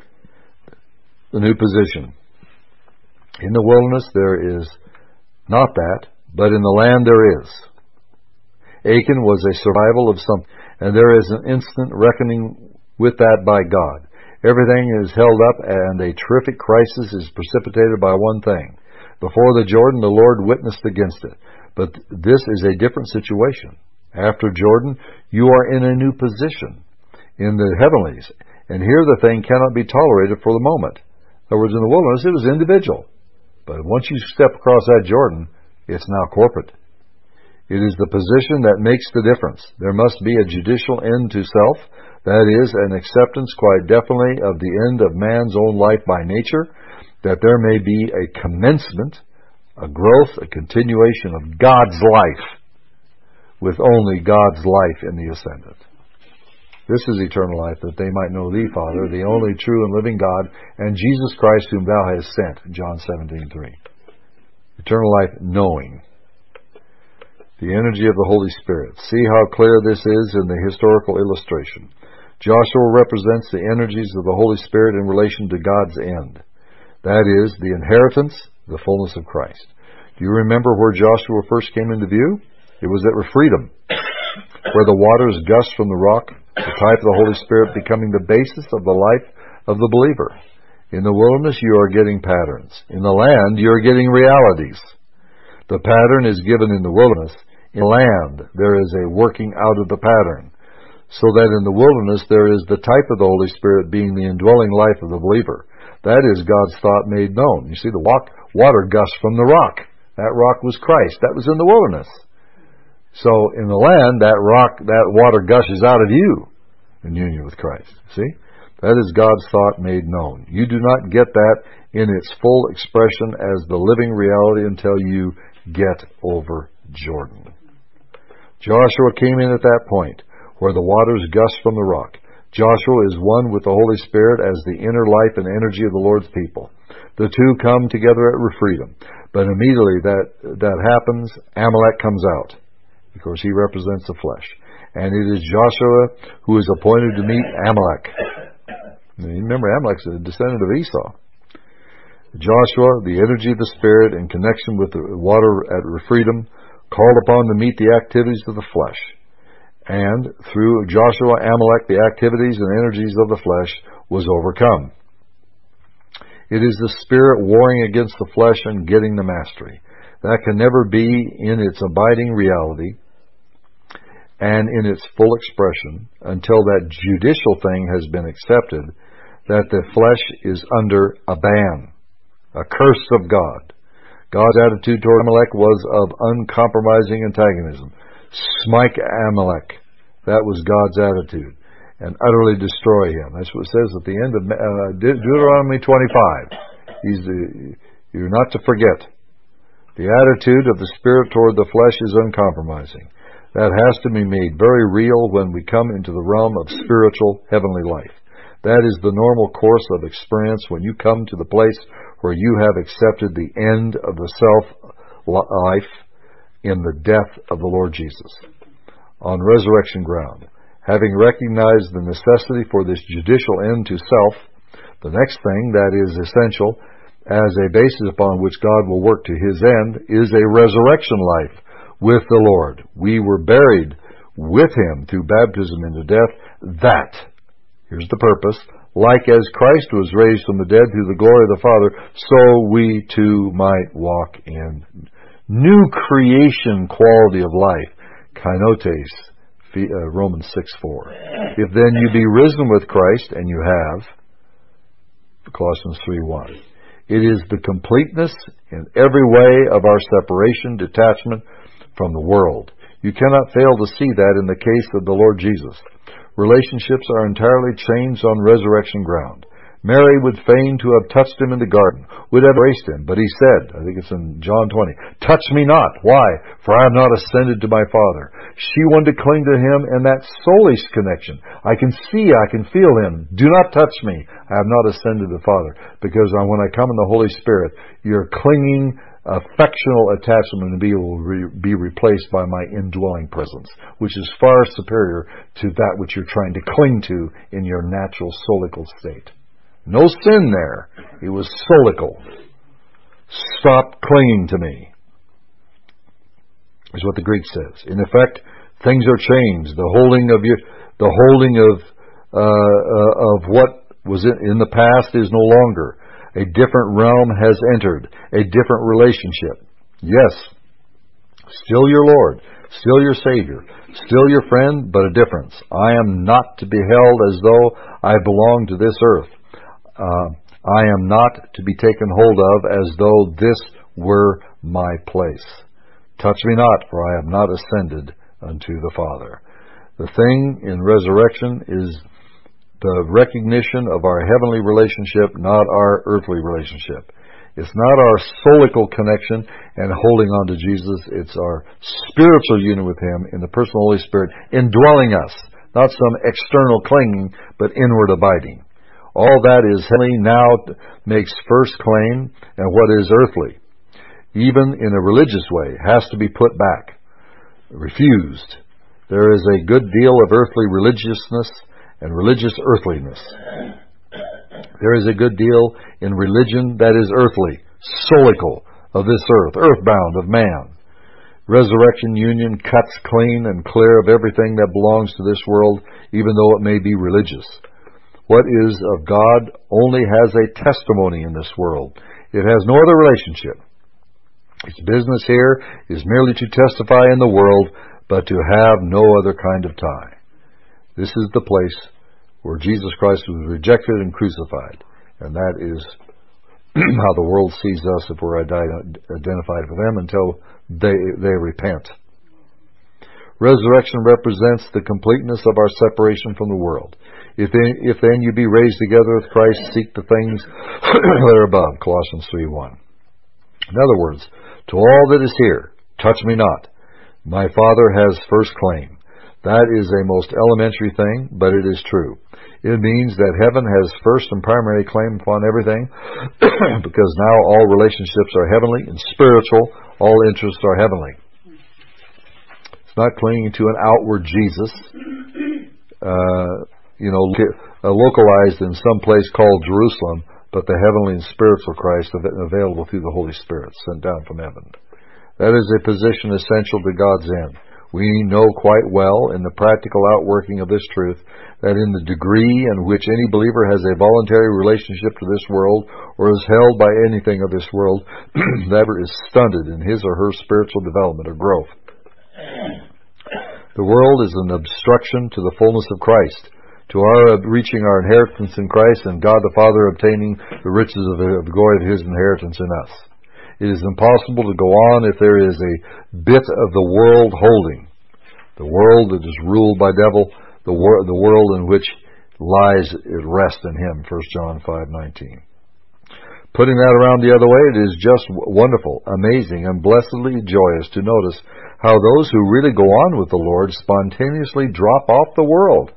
S1: The new position. In the wilderness there is not that, but in the land there is. Achan was a survival of something, and there is an instant reckoning with that by God. Everything is held up, and a terrific crisis is precipitated by one thing. Before the Jordan, the Lord witnessed against it. But this is a different situation. After Jordan, you are in a new position in the heavenlies. And here the thing cannot be tolerated for the moment. In other words, in the wilderness, it was individual. But once you step across that Jordan, it's now corporate. It is the position that makes the difference. There must be a judicial end to self. That is, an acceptance quite definitely of the end of man's own life by nature, that there may be a commencement, a growth, a continuation of God's life, with only God's life in the ascendant. This is eternal life, that they might know Thee, Father, the only true and living God, and Jesus Christ whom Thou hast sent. John seventeen three. Eternal life, knowing. The energy of the Holy Spirit. See how clear this is in the historical illustration. Joshua represents the energies of the Holy Spirit in relation to God's end. That is, the inheritance, the fullness of Christ. Do you remember where Joshua first came into view? It was at Rephidim, where the waters gushed from the rock, the type of the Holy Spirit becoming the basis of the life of the believer. In the wilderness, you are getting patterns. In the land, you are getting realities. The pattern is given in the wilderness. In the land, there is a working out of the pattern. So that in the wilderness, there is the type of the Holy Spirit being the indwelling life of the believer. That is God's thought made known. You see, the water gushed from the rock. That rock was Christ. That was in the wilderness. So in the land, that rock, that water gushes out of you in union with Christ. See? That is God's thought made known. You do not get that in its full expression as the living reality until you get over Jordan. Joshua came in at that point where the waters gushed from the rock. Joshua is one with the Holy Spirit as the inner life and energy of the Lord's people. The two come together at Rephidim. But immediately that, that happens, Amalek comes out. Of course, he represents the flesh. And it is Joshua who is appointed to meet Amalek. And you remember, Amalek's a descendant of Esau. Joshua, the energy of the Spirit in connection with the water at Rephidim, called upon to meet the activities of the flesh. And through Joshua, Amalek, the activities and energies of the flesh was overcome. It is the Spirit warring against the flesh and getting the mastery. That can never be in its abiding reality and in its full expression until that judicial thing has been accepted, that the flesh is under a ban, a curse of God. God's attitude toward Amalek was of uncompromising antagonism. Smite Amalek. That was God's attitude. And utterly destroy him. That's what it says at the end of uh, Deuteronomy twenty-five. He's the, you're not to forget. The attitude of the Spirit toward the flesh is uncompromising. That has to be made very real when we come into the realm of spiritual heavenly life. That is the normal course of experience when you come to the place where you have accepted the end of the self-life in the death of the Lord Jesus. On resurrection ground, having recognized the necessity for this judicial end to self, the next thing that is essential as a basis upon which God will work to His end is a resurrection life with the Lord. We were buried with Him through baptism into death, that, here's the purpose, like as Christ was raised from the dead through the glory of the Father, so we too might walk in new creation quality of life, kainotes, Romans six four. If then you be risen with Christ, and you have, Colossians three one. It is the completeness in every way of our separation, detachment from the world. You cannot fail to see that in the case of the Lord Jesus. Relationships are entirely changed on resurrection ground. Mary would fain to have touched him in the garden, would have embraced him, but he said, I think it's in John twenty, touch me not. Why? For I have not ascended to my Father. She wanted to cling to him in that soulish connection. I can see, I can feel him. Do not touch me. I have not ascended to the Father. Because when I come in the Holy Spirit, your clinging, affectional attachment will be, will re- be replaced by my indwelling presence, which is far superior to that which you're trying to cling to in your natural soulical state. No sin there. It was solical. Stop clinging to me, is what the Greek says. In effect, things are changed. The holding of your, the holding of uh, uh, of what was in, in the past is no longer. A different realm has entered. A different relationship. Yes, still your Lord, still your Savior, still your friend, but a difference. I am not to be held as though I belong to this earth. Uh, I am not to be taken hold of as though this were my place. Touch me not, for I have not ascended unto the Father. The thing in resurrection is the recognition of our heavenly relationship, not our earthly relationship. It's not our soulical connection and holding on to Jesus. It's our spiritual union with Him in the person of the Holy Spirit indwelling us. Not some external clinging, but inward abiding. All that is heavenly now makes first claim, and what is earthly, even in a religious way, has to be put back, refused. There is a good deal of earthly religiousness and religious earthliness. There is a good deal in religion that is earthly, solical, of this earth, earthbound of man. Resurrection union cuts clean and clear of everything that belongs to this world, even though it may be religious. What is of God only has a testimony in this world. It has no other relationship. Its business here is merely to testify in the world, but to have no other kind of tie. This is the place where Jesus Christ was rejected and crucified. And that is how the world sees us if we're identified with them until they, they repent. Resurrection represents the completeness of our separation from the world. If then, if then you be raised together with Christ, seek the things that are above, Colossians three one. In other words, to all that is here, touch me not. My Father has first claim. That is a most elementary thing, but it is true. It means that heaven has first and primary claim upon everything, because now all relationships are heavenly and spiritual, all interests are heavenly. It's not clinging to an outward Jesus, uh, you know, uh, localized in some place called Jerusalem, but the heavenly and spiritual Christ available through the Holy Spirit sent down from heaven. That is a position essential to God's end. We know quite well in the practical outworking of this truth that in the degree in which any believer has a voluntary relationship to this world or is held by anything of this world, that is stunted in his or her spiritual development or growth. The world is an obstruction to the fullness of Christ, to our reaching our inheritance in Christ, and God the Father obtaining the riches of the glory of His inheritance in us. It is impossible to go on if there is a bit of the world holding. The world that is ruled by devil, the, wor- the world in which lies at rest in Him, First John five nineteen. Putting that around the other way, it is just wonderful, amazing, and blessedly joyous to notice how those who really go on with the Lord spontaneously drop off the world.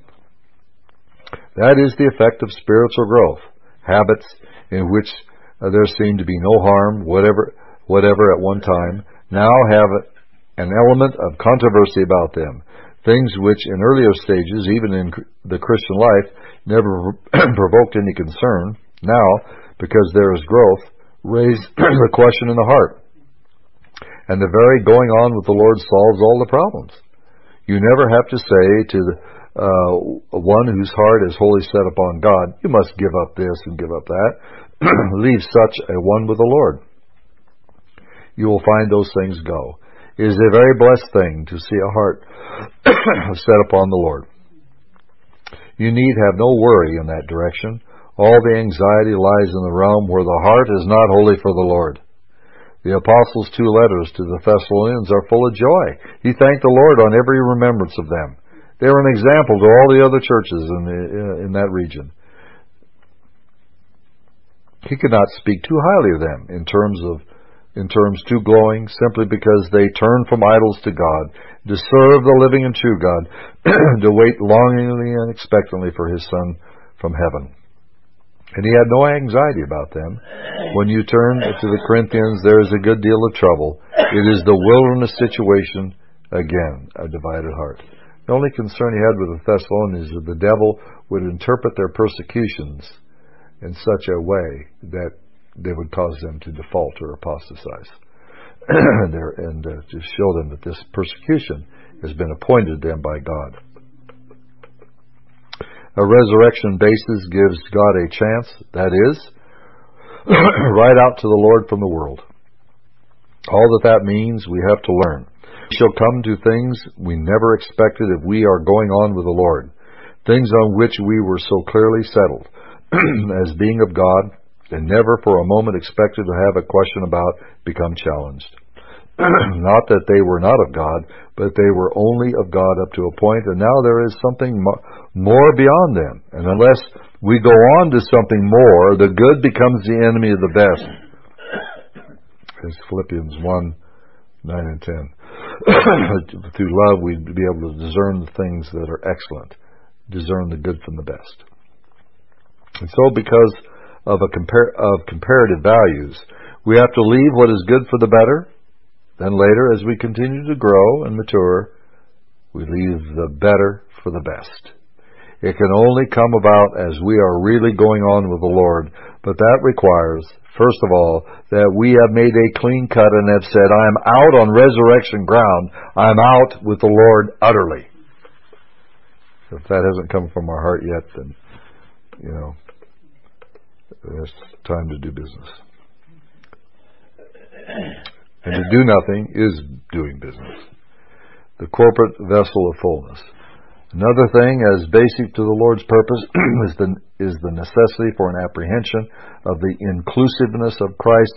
S1: That is the effect of spiritual growth. Habits in which uh, there seemed to be no harm, whatever, whatever at one time, now have an element of controversy about them. Things which in earlier stages, even in the Christian life, never provoked any concern, now, because there is growth, raise the question in the heart. And the very going on with the Lord solves all the problems. You never have to say to the Uh, one whose heart is wholly set upon God, you must give up this and give up that. Leave such a one with the Lord. You will find those things go. It is a very blessed thing to see a heart set upon the Lord. You need have no worry in that direction. All the anxiety lies in the realm where the heart is not wholly for the Lord. The Apostles' two letters to the Thessalonians are full of joy. He thanked the Lord on every remembrance of them. They were an example to all the other churches in, the, in that region. He could not speak too highly of them in terms of in terms too glowing, simply because they turn from idols to God, to serve the living and true God, to wait longingly and expectantly for His Son from heaven. And he had no anxiety about them. When you turn to the Corinthians, there is a good deal of trouble. It is the wilderness situation, again, a divided heart. The only concern he had with the Thessalonians is that the devil would interpret their persecutions in such a way that they would cause them to default or apostatize. and uh, to show them that this persecution has been appointed them by God. A resurrection basis gives God a chance, that is, right out to the Lord from the world. All that that means, we have to learn. We shall come to things we never expected if we are going on with the Lord, things on which we were so clearly settled as being of God, and never for a moment expected to have a question about become challenged. Not that they were not of God, but they were only of God up to a point, and now there is something mo- more beyond them. And unless we go on to something more, the good becomes the enemy of the best. As Philippians one, nine and ten. Through love we'd be able to discern the things that are excellent, discern the good from the best. And so because of, a compar- of comparative values, we have to leave what is good for the better. Then later, as we continue to grow and mature, we leave the better for the best. It can only come about as we are really going on with the Lord, but that requires, first of all, that we have made a clean cut and have said, I am out on resurrection ground. I am out with the Lord utterly. If that hasn't come from our heart yet, then, you know, it's time to do business. And to do nothing is doing business. The corporate vessel of fullness. Another thing, as basic to the Lord's purpose, is the, is the necessity for an apprehension of the inclusiveness of Christ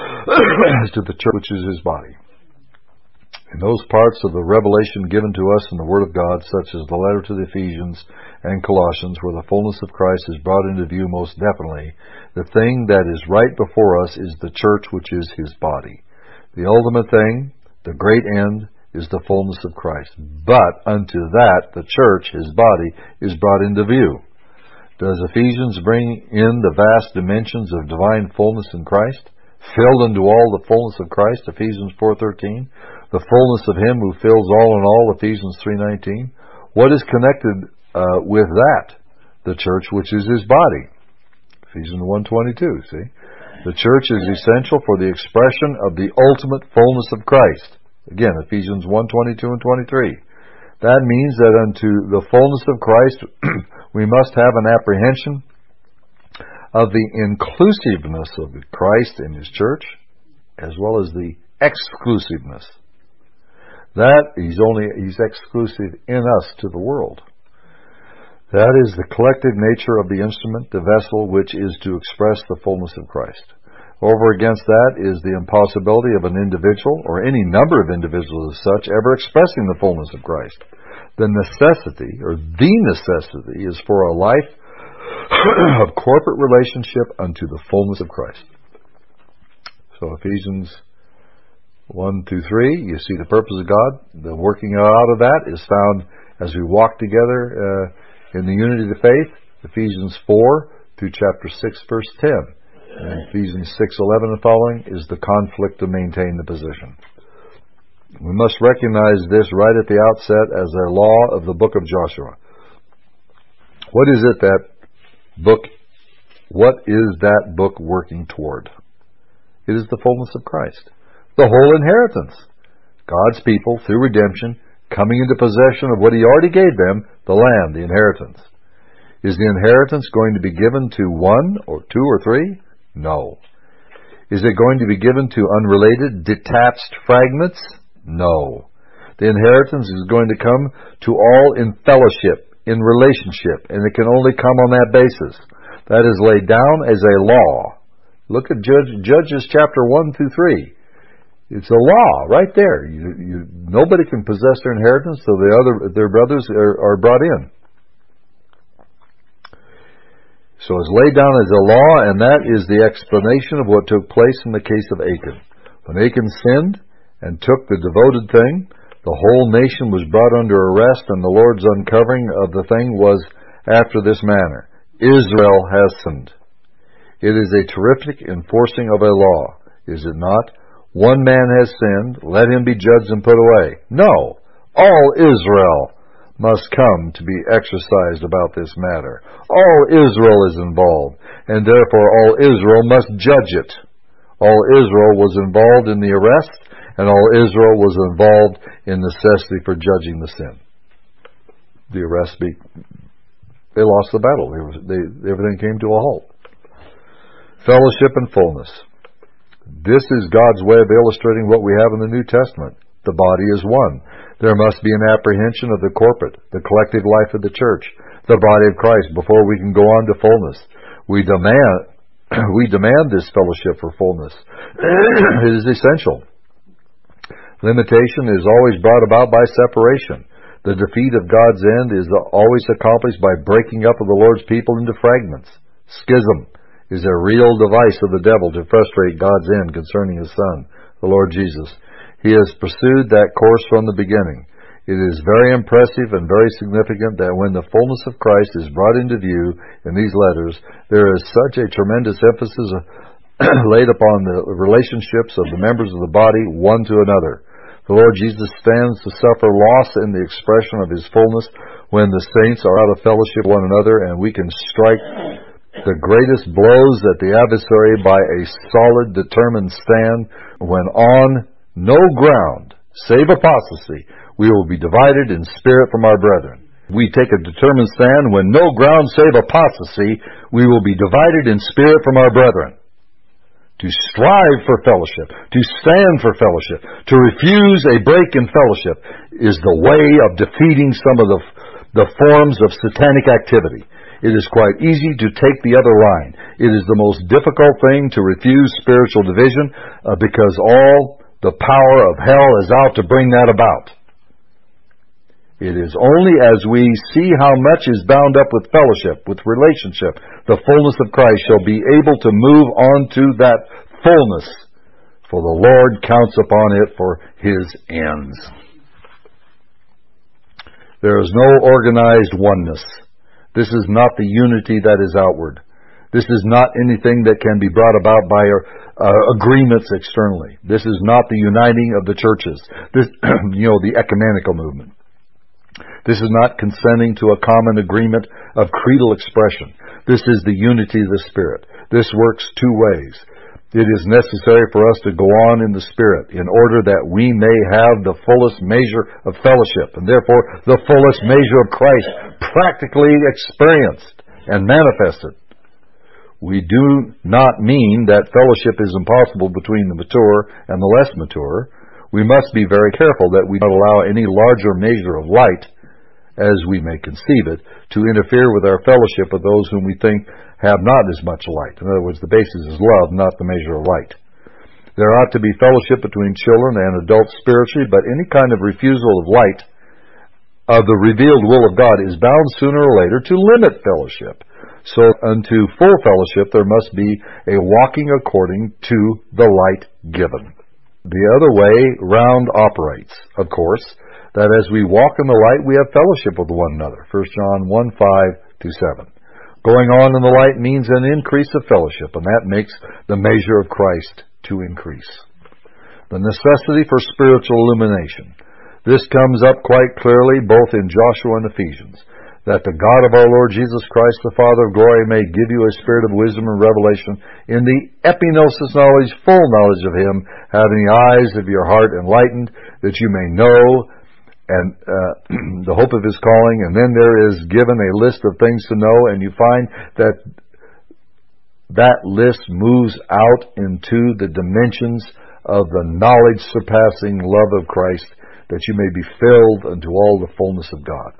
S1: to the church, which is His body. In those parts of the revelation given to us in the Word of God, such as the letter to the Ephesians and Colossians, where the fullness of Christ is brought into view most definitely, the thing that is right before us is the church, which is His body. The ultimate thing, the great end, is the fullness of Christ. But unto that, the church, His body, is brought into view. Does Ephesians bring in the vast dimensions of divine fullness in Christ? Filled into all the fullness of Christ, Ephesians four thirteen. The fullness of Him who fills all in all, Ephesians three nineteen. What is connected uh, with that? The church, which is His body. Ephesians one twenty-two, see? The church is essential for the expression of the ultimate fullness of Christ. Again, Ephesians one twenty-two and twenty-three. That means that unto the fullness of Christ we must have an apprehension of the inclusiveness of Christ in His church, as well as the exclusiveness. That He's only He's exclusive in us to the world. That is the collective nature of the instrument, the vessel, which is to express the fullness of Christ. Over against that is the impossibility of an individual, or any number of individuals as such, ever expressing the fullness of Christ. The necessity, or the necessity, is for a life of corporate relationship unto the fullness of Christ. So Ephesians one through three, you see the purpose of God. The working out of that is found as we walk together uh, in the unity of the faith, Ephesians four through chapter six, verse ten. And Ephesians six eleven and following is the conflict to maintain the position. We must recognize this right at the outset as a law of the book of Joshua. What is it that book, what is that book working toward? It is the fullness of Christ. The whole inheritance. God's people, through redemption, coming into possession of what He already gave them, the land, the inheritance. Is the inheritance going to be given to one or two or three? No. Is it going to be given to unrelated, detached fragments? No. The inheritance is going to come to all in fellowship, in relationship, and it can only come on that basis. That is laid down as a law. Look at Judge, Judges chapter one through three. It's a law right there. You, you, nobody can possess their inheritance till the other their brothers are, are brought in. So it's laid down as a law, and that is the explanation of what took place in the case of Achan. When Achan sinned and took the devoted thing, the whole nation was brought under arrest, and the Lord's uncovering of the thing was after this manner. Israel has sinned. It is a terrific enforcing of a law, is it not? One man has sinned, let him be judged and put away. No, all Israel must come to be exercised about this matter. All Israel is involved, and therefore all Israel must judge it. All Israel was involved in the arrest, and all Israel was involved in necessity for judging the sin. The arrest, be, they lost the battle. They was, they, everything came to a halt. Fellowship and fullness. This is God's way of illustrating what we have in the New Testament. The body is one. There must be an apprehension of the corporate, the collective life of the church, the body of Christ, before we can go on to fullness. We demand, we demand this fellowship for fullness. It is essential. Limitation is always brought about by separation. The defeat of God's end is always accomplished by breaking up of the Lord's people into fragments. Schism is a real device of the devil to frustrate God's end concerning His Son, the Lord Jesus. He has pursued that course from the beginning. It is very impressive and very significant that when the fullness of Christ is brought into view in these letters, there is such a tremendous emphasis laid upon the relationships of the members of the body one to another. The Lord Jesus stands to suffer loss in the expression of His fullness when the saints are out of fellowship with one another, and we can strike the greatest blows at the adversary by a solid, determined stand when on no ground, save apostasy, we will be divided in spirit from our brethren. We take a determined stand when no ground save apostasy, we will be divided in spirit from our brethren. To strive for fellowship, to stand for fellowship, to refuse a break in fellowship is the way of defeating some of the, the forms of satanic activity. It is quite easy to take the other line. It is the most difficult thing to refuse spiritual division uh, because all the power of hell is out to bring that about. It is only as we see how much is bound up with fellowship, with relationship, the fullness of Christ shall be able to move on to that fullness, for the Lord counts upon it for His ends. There is no organized oneness. This is not the unity that is outward. This is not anything that can be brought about by uh, agreements externally. This is not the uniting of the churches. This, you know, the ecumenical movement. This is not consenting to a common agreement of creedal expression. This is the unity of the Spirit. This works two ways. It is necessary for us to go on in the Spirit in order that we may have the fullest measure of fellowship, and therefore the fullest measure of Christ practically experienced and manifested. We do not mean that fellowship is impossible between the mature and the less mature. We must be very careful that we don't allow any larger measure of light, as we may conceive it, to interfere with our fellowship with those whom we think have not as much light. In other words, the basis is love, not the measure of light. There ought to be fellowship between children and adults spiritually, but any kind of refusal of light of the revealed will of God is bound sooner or later to limit fellowship. So unto full fellowship there must be a walking according to the light given. The other way round operates, of course, that as we walk in the light we have fellowship with one another. First John one, five to seven. Going on in the light means an increase of fellowship, and that makes the measure of Christ to increase. The necessity for spiritual illumination. This comes up quite clearly both in Joshua and Ephesians. That the God of our Lord Jesus Christ, the Father of glory, may give you a spirit of wisdom and revelation in the epignosis knowledge, full knowledge of Him, having the eyes of your heart enlightened, that you may know and uh, the hope of His calling. And then there is given a list of things to know, and you find that that list moves out into the dimensions of the knowledge surpassing love of Christ, that you may be filled unto all the fullness of God.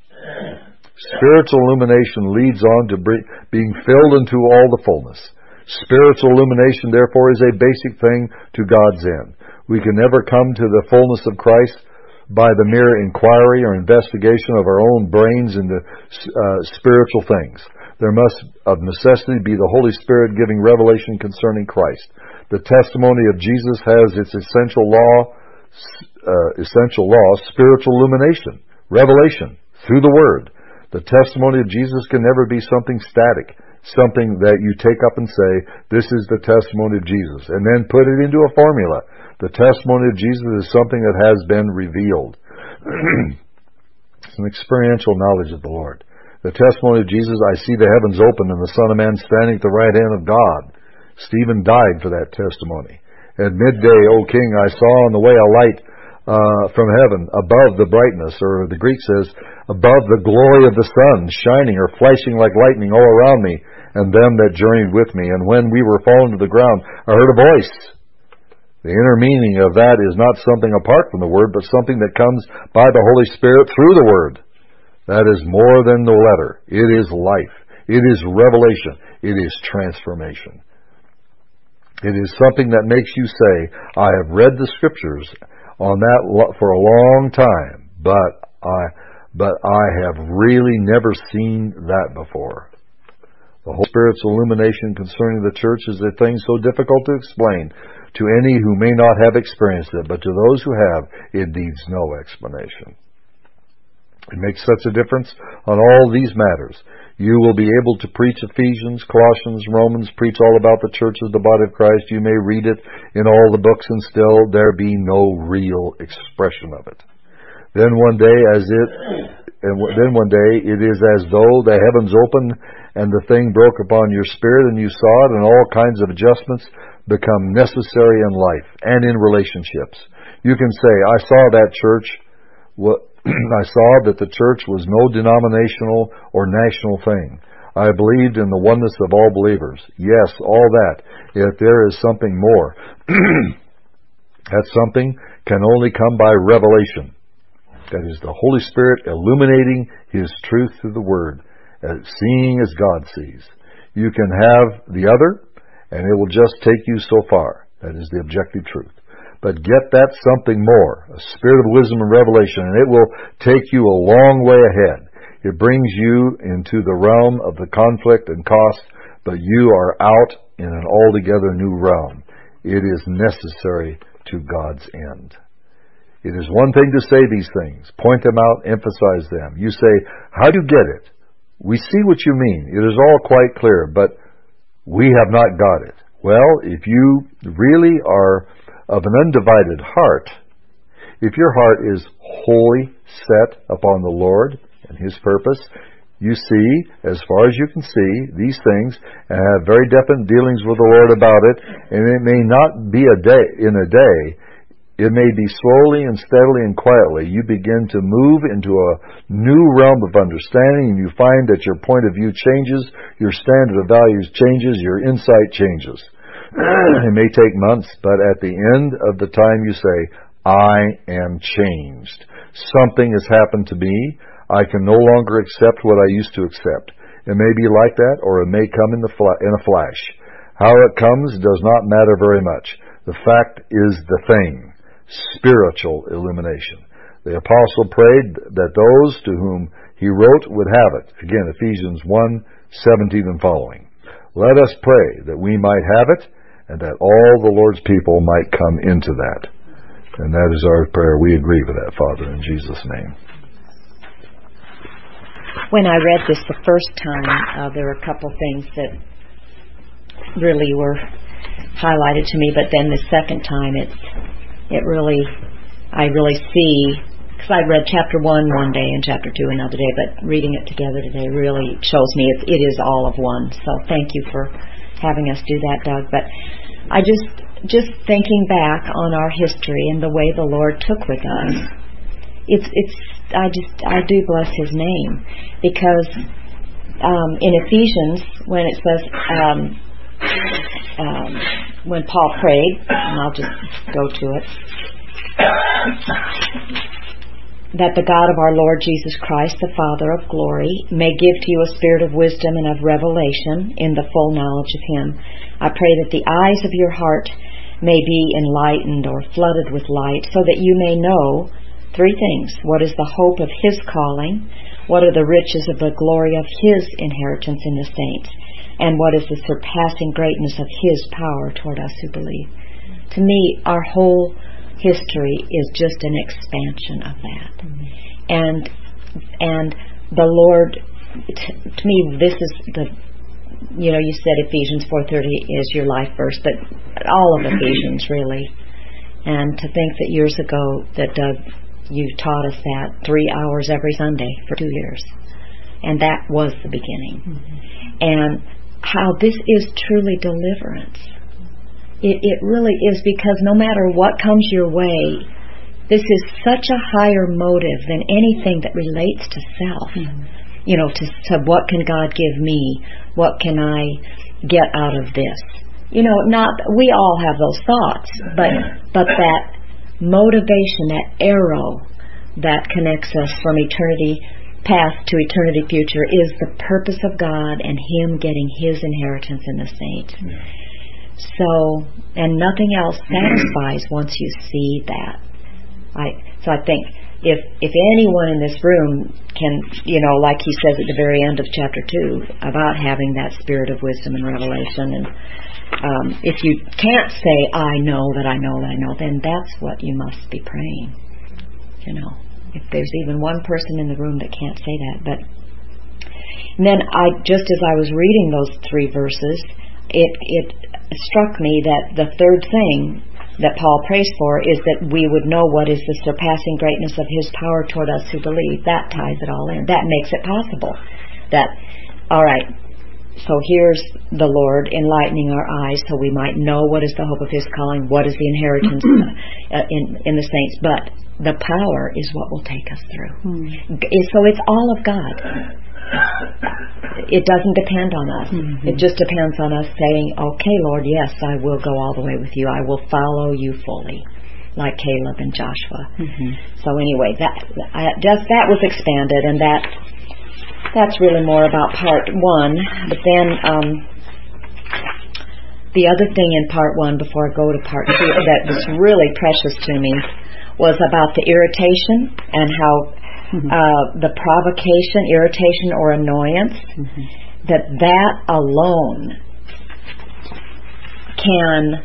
S1: Spiritual illumination leads on to being filled into all the fullness. Spiritual illumination, therefore, is a basic thing to God's end. We can never come to the fullness of Christ by the mere inquiry or investigation of our own brains into uh, spiritual things. There must of necessity be the Holy Spirit giving revelation concerning Christ. The testimony of Jesus has its essential law, uh, essential law, spiritual illumination, revelation, through the Word. The testimony of Jesus can never be something static, something that you take up and say, this is the testimony of Jesus, and then put it into a formula. The testimony of Jesus is something that has been revealed. It's an experiential knowledge of the Lord. The testimony of Jesus, I see the heavens open and the Son of Man standing at the right hand of God. Stephen died for that testimony. At midday, O King, I saw on the way a light uh, from heaven above the brightness, or the Greek says, above the glory of the sun, shining or flashing like lightning all around me, and them that journeyed with me. And when we were fallen to the ground, I heard a voice. The inner meaning of that is not something apart from the Word, but something that comes by the Holy Spirit through the Word. That is more than the letter. It is life. It is revelation. It is transformation. It is something that makes you say, I have read the Scriptures on that for a long time, but I, but I have really never seen that before. The Holy Spirit's illumination concerning the church is a thing so difficult to explain to any who may not have experienced it, but to those who have, it needs no explanation. It makes such a difference on all these matters. You will be able to preach Ephesians, Colossians, Romans, preach all about the church as the body of Christ. You may read it in all the books and still there be no real expression of it. Then one day, as it, and then one day, it is as though the heavens opened and the thing broke upon your spirit and you saw it, and all kinds of adjustments become necessary in life and in relationships. You can say, I saw that church, what, I saw that the church was no denominational or national thing. I believed in the oneness of all believers. Yes, all that. Yet there is something more. That something can only come by revelation. That is the Holy Spirit illuminating His truth through the Word, as seeing as God sees. You can have the other, and it will just take you so far. That is the objective truth. But get that something more, a spirit of wisdom and revelation, and it will take you a long way ahead. It brings you into the realm of the conflict and cost, but you are out in an altogether new realm. It is necessary to God's end. It is one thing to say these things, point them out, emphasize them. You say, how do you get it? We see what you mean. It is all quite clear, but we have not got it. Well, if you really are of an undivided heart, if your heart is wholly set upon the Lord and His purpose, you see, as far as you can see, these things and have very definite dealings with the Lord about it, and it may not be a day in a day. It may be slowly and steadily and quietly. You begin to move into a new realm of understanding, and you find that your point of view changes, your standard of values changes, your insight changes. It may take months, but at the end of the time you say, I am changed. Something has happened to me. I can no longer accept what I used to accept. It may be like that, or it may come in, the fla- in a flash. How it comes does not matter very much. The fact is the thing. Spiritual illumination. The apostle prayed that those to whom he wrote would have it. Again, Ephesians one, seventeen and following. Let us pray that we might have it, and that all the Lord's people might come into that. And that is our prayer. We agree with that, Father, in Jesus' name.
S4: When I read this the first time, uh, there were a couple things that really were highlighted to me, but then the second time, it, it really, I really see, because I read chapter one one day and chapter two another day, but reading it together today really shows me it, it is all of one. So thank you for having us do that, Doug. But I just, just thinking back on our history and the way the Lord took with us, it's, it's, I just, I do bless His name, because um, in Ephesians, when it says, um, um, when Paul prayed, and I'll just go to it, that the God of our Lord Jesus Christ, the Father of glory, may give to you a spirit of wisdom and of revelation in the full knowledge of Him. I pray that the eyes of your heart may be enlightened or flooded with light, so that you may know three things. What is the hope of His calling? What are the riches of the glory of His inheritance in the saints? And what is the surpassing greatness of His power toward us who believe? To me, our whole history is just an expansion of that. Mm-hmm. And and the Lord, t- to me, this is the, you know, you said Ephesians four thirty is your life verse, but all of Ephesians, really. And to think that years ago that Doug, you taught us that three hours every Sunday for two years. And that was the beginning. Mm-hmm. And how this is truly deliverance. It, it really is, because no matter what comes your way, this is such a higher motive than anything that relates to self. Mm-hmm. You know, to, to what can God give me? What can I get out of this? You know, not we all have those thoughts, but but that motivation, that arrow that connects us from eternity past to eternity future is the purpose of God and Him getting His inheritance in the saints. Yeah. So, and nothing else satisfies once you see that. I so I think if if anyone in this room can, you know, like he says at the very end of chapter two about having that spirit of wisdom and revelation, and um, if you can't say I know that I know that I know, then that's what you must be praying. You know. If there's even one person in the room that can't say that. But and then I, just as I was reading those three verses, it it struck me that the third thing that Paul prays for is that we would know what is the surpassing greatness of His power toward us who believe. That ties it all in. That makes it possible. That, all right, so here's the Lord enlightening our eyes so we might know what is the hope of His calling, what is the inheritance uh, in, in the saints. But the power is what will take us through. Mm. So it's all of God. It doesn't depend on us. Mm-hmm. It just depends on us saying, okay, Lord, yes, I will go all the way with you. I will follow you fully, like Caleb and Joshua. Mm-hmm. So anyway, that I, just that was expanded, and that that's really more about part one. But then um, the other thing in part one, before I go to part two, that was really precious to me, was about the irritation and how mm-hmm. uh, the provocation, irritation or annoyance, mm-hmm. that that alone can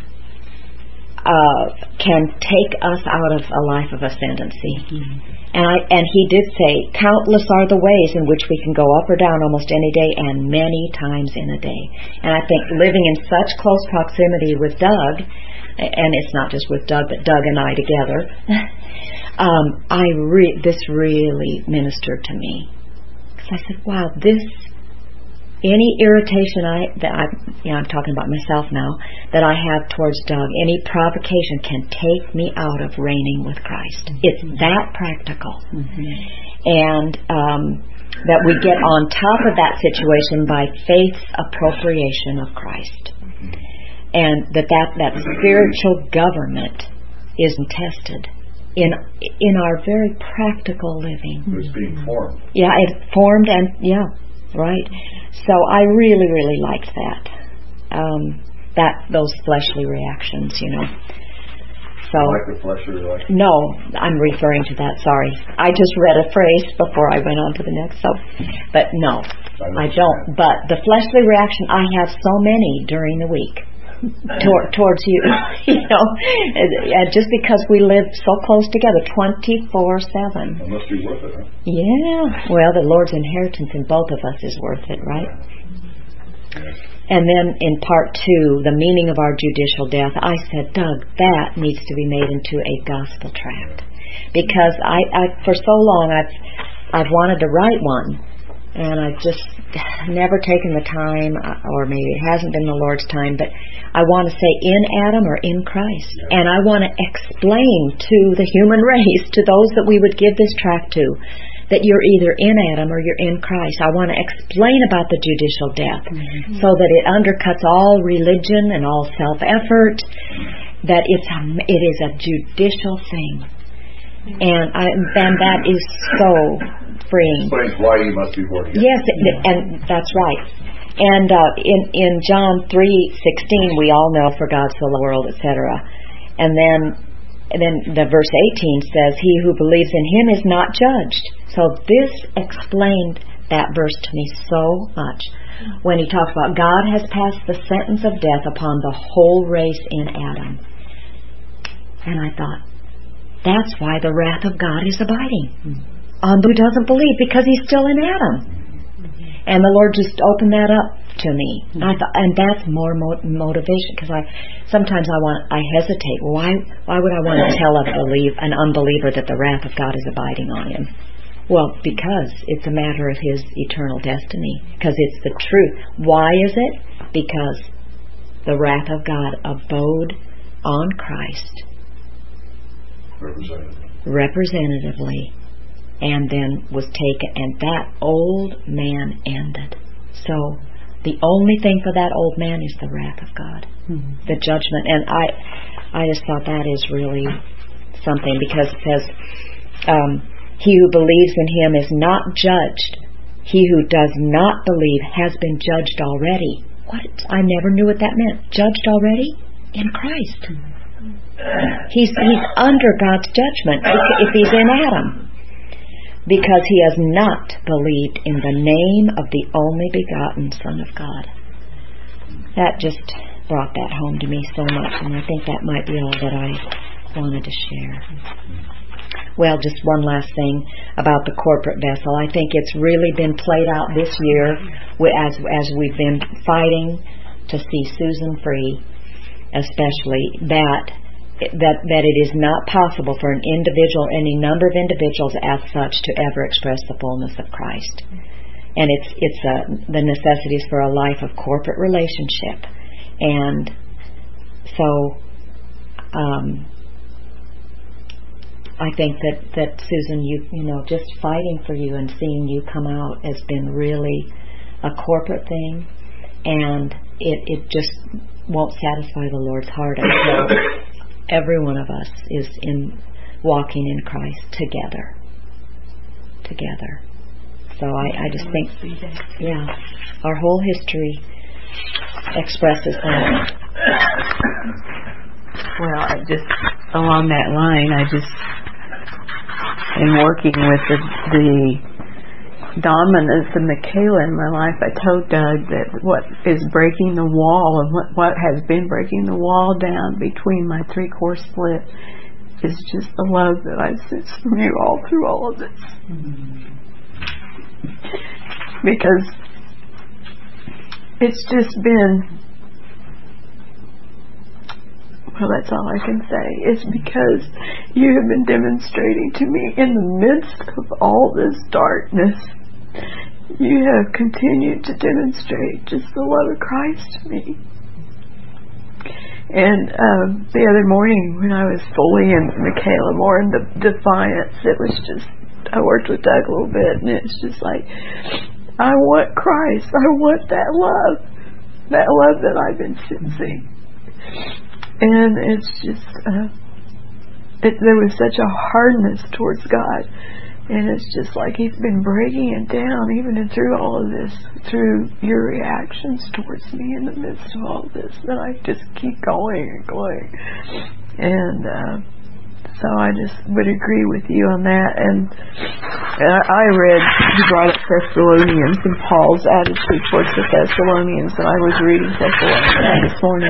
S4: uh, can take us out of a life of ascendancy. Mm-hmm. And I, and he did say, countless are the ways in which we can go up or down almost any day, and many times in a day. And I think living in such close proximity with Doug, and it's not just with Doug, but Doug and I together, um, I re- this really ministered to me. Because I said, wow, this, any irritation I, that I, you know, I'm talking about myself now, that I have towards Doug, any provocation can take me out of reigning with Christ. Mm-hmm. It's that practical. Mm-hmm. And um, that we get on top of that situation by faith's appropriation of Christ. Mm-hmm. And that, that that spiritual government isn't tested in in our very practical living.
S1: It's being formed.
S4: Yeah, it's formed, and yeah, right. So I really, really liked that. Um, that those fleshly reactions, you know. So
S1: like the fleshly reaction?
S4: No, I'm referring to that. Sorry, I just read a phrase before I went on to the next. So, but no, I, I don't. But the fleshly reaction, I have so many during the week. Tor- towards you, you know, and just because we live so close together, twenty-four seven.
S1: It must be worth it, huh?
S4: Yeah. Well, the Lord's inheritance in both of us is worth it, right?
S1: Yes.
S4: And then in part two, the meaning of our judicial death, I said, Doug, that needs to be made into a gospel tract, because I, I for so long I've I've wanted to write one. And I've just never taken the time, or maybe it hasn't been the Lord's time, but I want to say in Adam or in Christ. Yeah. And I want to explain to the human race, to those that we would give this tract to, that you're either in Adam or you're in Christ. I want to explain about the judicial death, mm-hmm. so that it undercuts all religion and all self-effort, that it's a, it is a judicial thing. And I, and that is so freeing.
S1: Explains why you must be born again.
S4: Yes, and that's right. And uh, in in John three sixteen, we all know, for God so loved the world, et cetera. And then and then the verse eighteen says, "He who believes in Him is not judged." So this explained that verse to me so much when he talks about God has passed the sentence of death upon the whole race in Adam. And I thought, that's why the wrath of God is abiding on who doesn't believe, because he's still in Adam. And the Lord just opened that up to me. And I thought, and that's more mo- motivation, because I sometimes I want I hesitate. Why why would I want to tell a believe an unbeliever that the wrath of God is abiding on him? Well, because it's a matter of his eternal destiny. Because it's the truth. Why is it? Because the wrath of God abode on Christ
S1: Representative.
S4: representatively, and then was taken, and that old man ended. So the only thing for that old man is the wrath of God, mm-hmm. the judgment. And I, I just thought that is really something, because it says, um, "He who believes in him is not judged. He who does not believe has been judged already." What? I never knew what that meant. Judged already in Christ. Mm-hmm. He's he's under God's judgment if he's in Adam, because he has not believed in the name of the only begotten Son of God. That just brought that home to me so much, and I think that might be all that I wanted to share. Well, just one last thing about the corporate vessel. I think it's really been played out this year as as we've been fighting to see Susan free, especially that. That, that it is not possible for an individual, any number of individuals as such, to ever express the fullness of Christ. And it's it's a, the necessities for a life of corporate relationship. And so um, I think that, that Susan, you you know, just fighting for you and seeing you come out has been really a corporate thing, and it, it just won't satisfy the Lord's heart until every one of us is in walking in Christ together. Together. So I, I just think, yeah, our whole history expresses that.
S5: Well, I just, along that line, I just, in working with the, the dominance of Michaela in my life, I told Doug that what is breaking the wall, and what, what has been breaking the wall down between my three-course split, is just the love that I sense from you all through all of this. Mm-hmm. Because it's just been, well, that's all I can say. It's because you have been demonstrating to me in the midst of all this darkness, you have continued to demonstrate just the love of Christ to me. And um, the other morning when I was fully in Michaela, more in the defiance, it was just, I worked with Doug a little bit, and it's just like, I want Christ. I want that love. That love that I've been sensing. And it's just, uh, it, there was such a hardness towards God. And it's just like He's been breaking it down, even through all of this, through your reactions towards me in the midst of all this, that I just keep going and going. And uh, so I just would agree with you on that. And uh, I read, you brought up Thessalonians and Paul's attitude towards the Thessalonians, and I was reading Thessalonians this morning.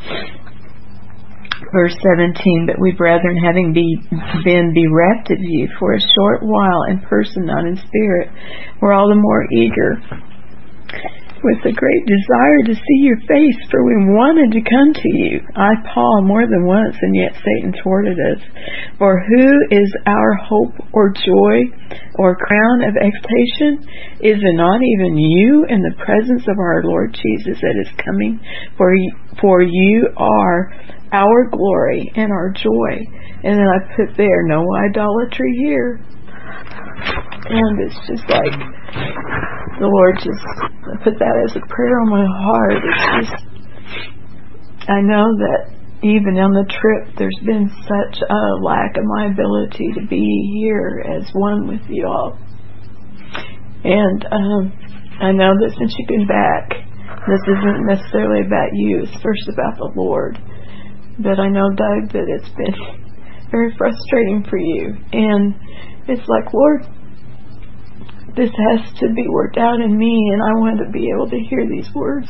S5: Verse seventeen, "But we, brethren, having be, been bereft of you for a short while in person, not in spirit, were all the more eager with a great desire to see your face, for we wanted to come to you. I, Paul, more than once, and yet Satan thwarted us. For who is our hope or joy or crown of exaltation? Is it not even you in the presence of our Lord Jesus that is coming? For you, for you are our glory and our joy." And then I put there, no idolatry here. And it's just like the Lord just put that as a prayer on my heart. It's just, I know that even on the trip there's been such a lack of my ability to be here as one with you all. And um, I know that since you've been back, this isn't necessarily about you, it's first about the Lord. But I know, Doug, that it's been very frustrating for you. And it's like, Lord, this has to be worked out in me, and I want to be able to hear these words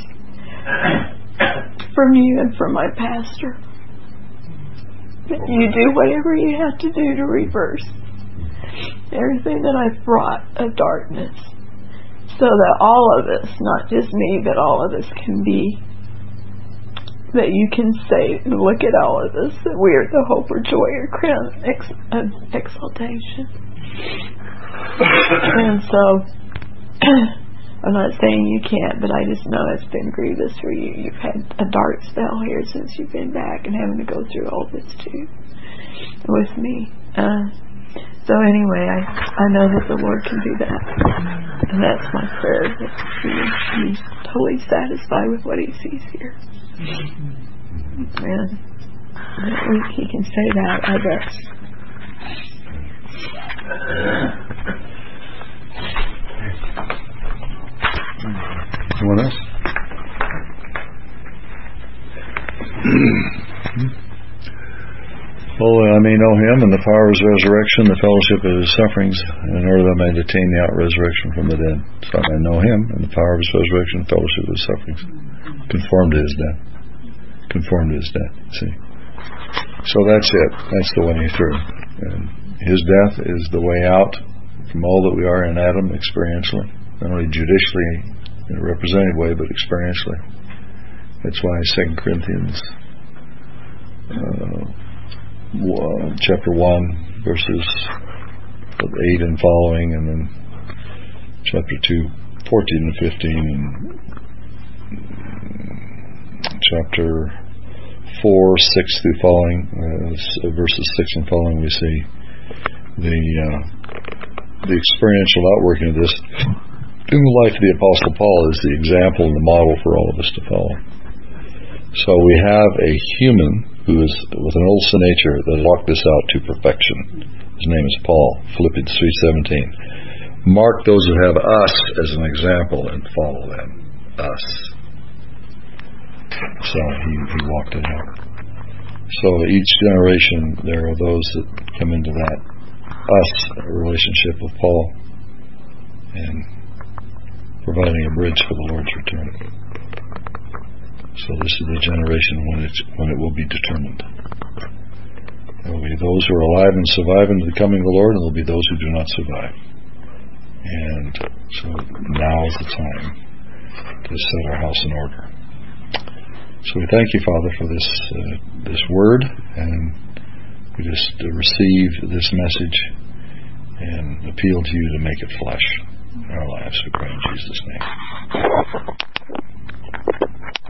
S5: from you and from my pastor. That you do whatever you have to do to reverse everything that I've brought of darkness, so that all of us, not just me, but all of us can be, that you can say, look at all of us, that we are the hope or joy or crown ex- of exaltation. And so, I'm not saying you can't, but I just know it's been grievous for you. You've had a dark spell here since you've been back and having to go through all this too with me. Uh, so anyway, I I know that the Lord can do that. And that's my prayer, that he, he's totally satisfied with what he sees here. And that we, he can say that of us.
S1: Anyone else? Oh, I may know him and the power of his resurrection, the fellowship of his sufferings, in order that I may attain the out resurrection from the dead. So I may know him and the power of his resurrection, the fellowship of his sufferings. Conform to his death. Conform to his death. See? So that's it. That's the way through. And his death is the way out from all that we are in Adam experientially. Not only judicially in a representative way, but experientially. That's why Second Corinthians uh, one, chapter one, verses eight and following, and then chapter two, fourteen and fifteen, and chapter four, six through following, uh, verses six and following, we see the uh, the experiential outworking of this in the life of the Apostle Paul is the example and the model for all of us to follow. So we have a human who is with an old sin nature that walked this out to perfection. His name is Paul, Philippians three seventeen. Mark those who have us as an example and follow them. Us. So he, he walked it out. So each generation there are those that come into that us relationship with Paul and providing a bridge for the Lord's return. So this is the generation when it when it will be determined. There will be those who are alive and survive into the coming of the Lord, and there will be those who do not survive. And so now is the time to set our house in order. So we thank you, Father, for this uh, this word, and we just uh, receive this message and appeal to you to make it flesh in our lives. We pray in Jesus' name.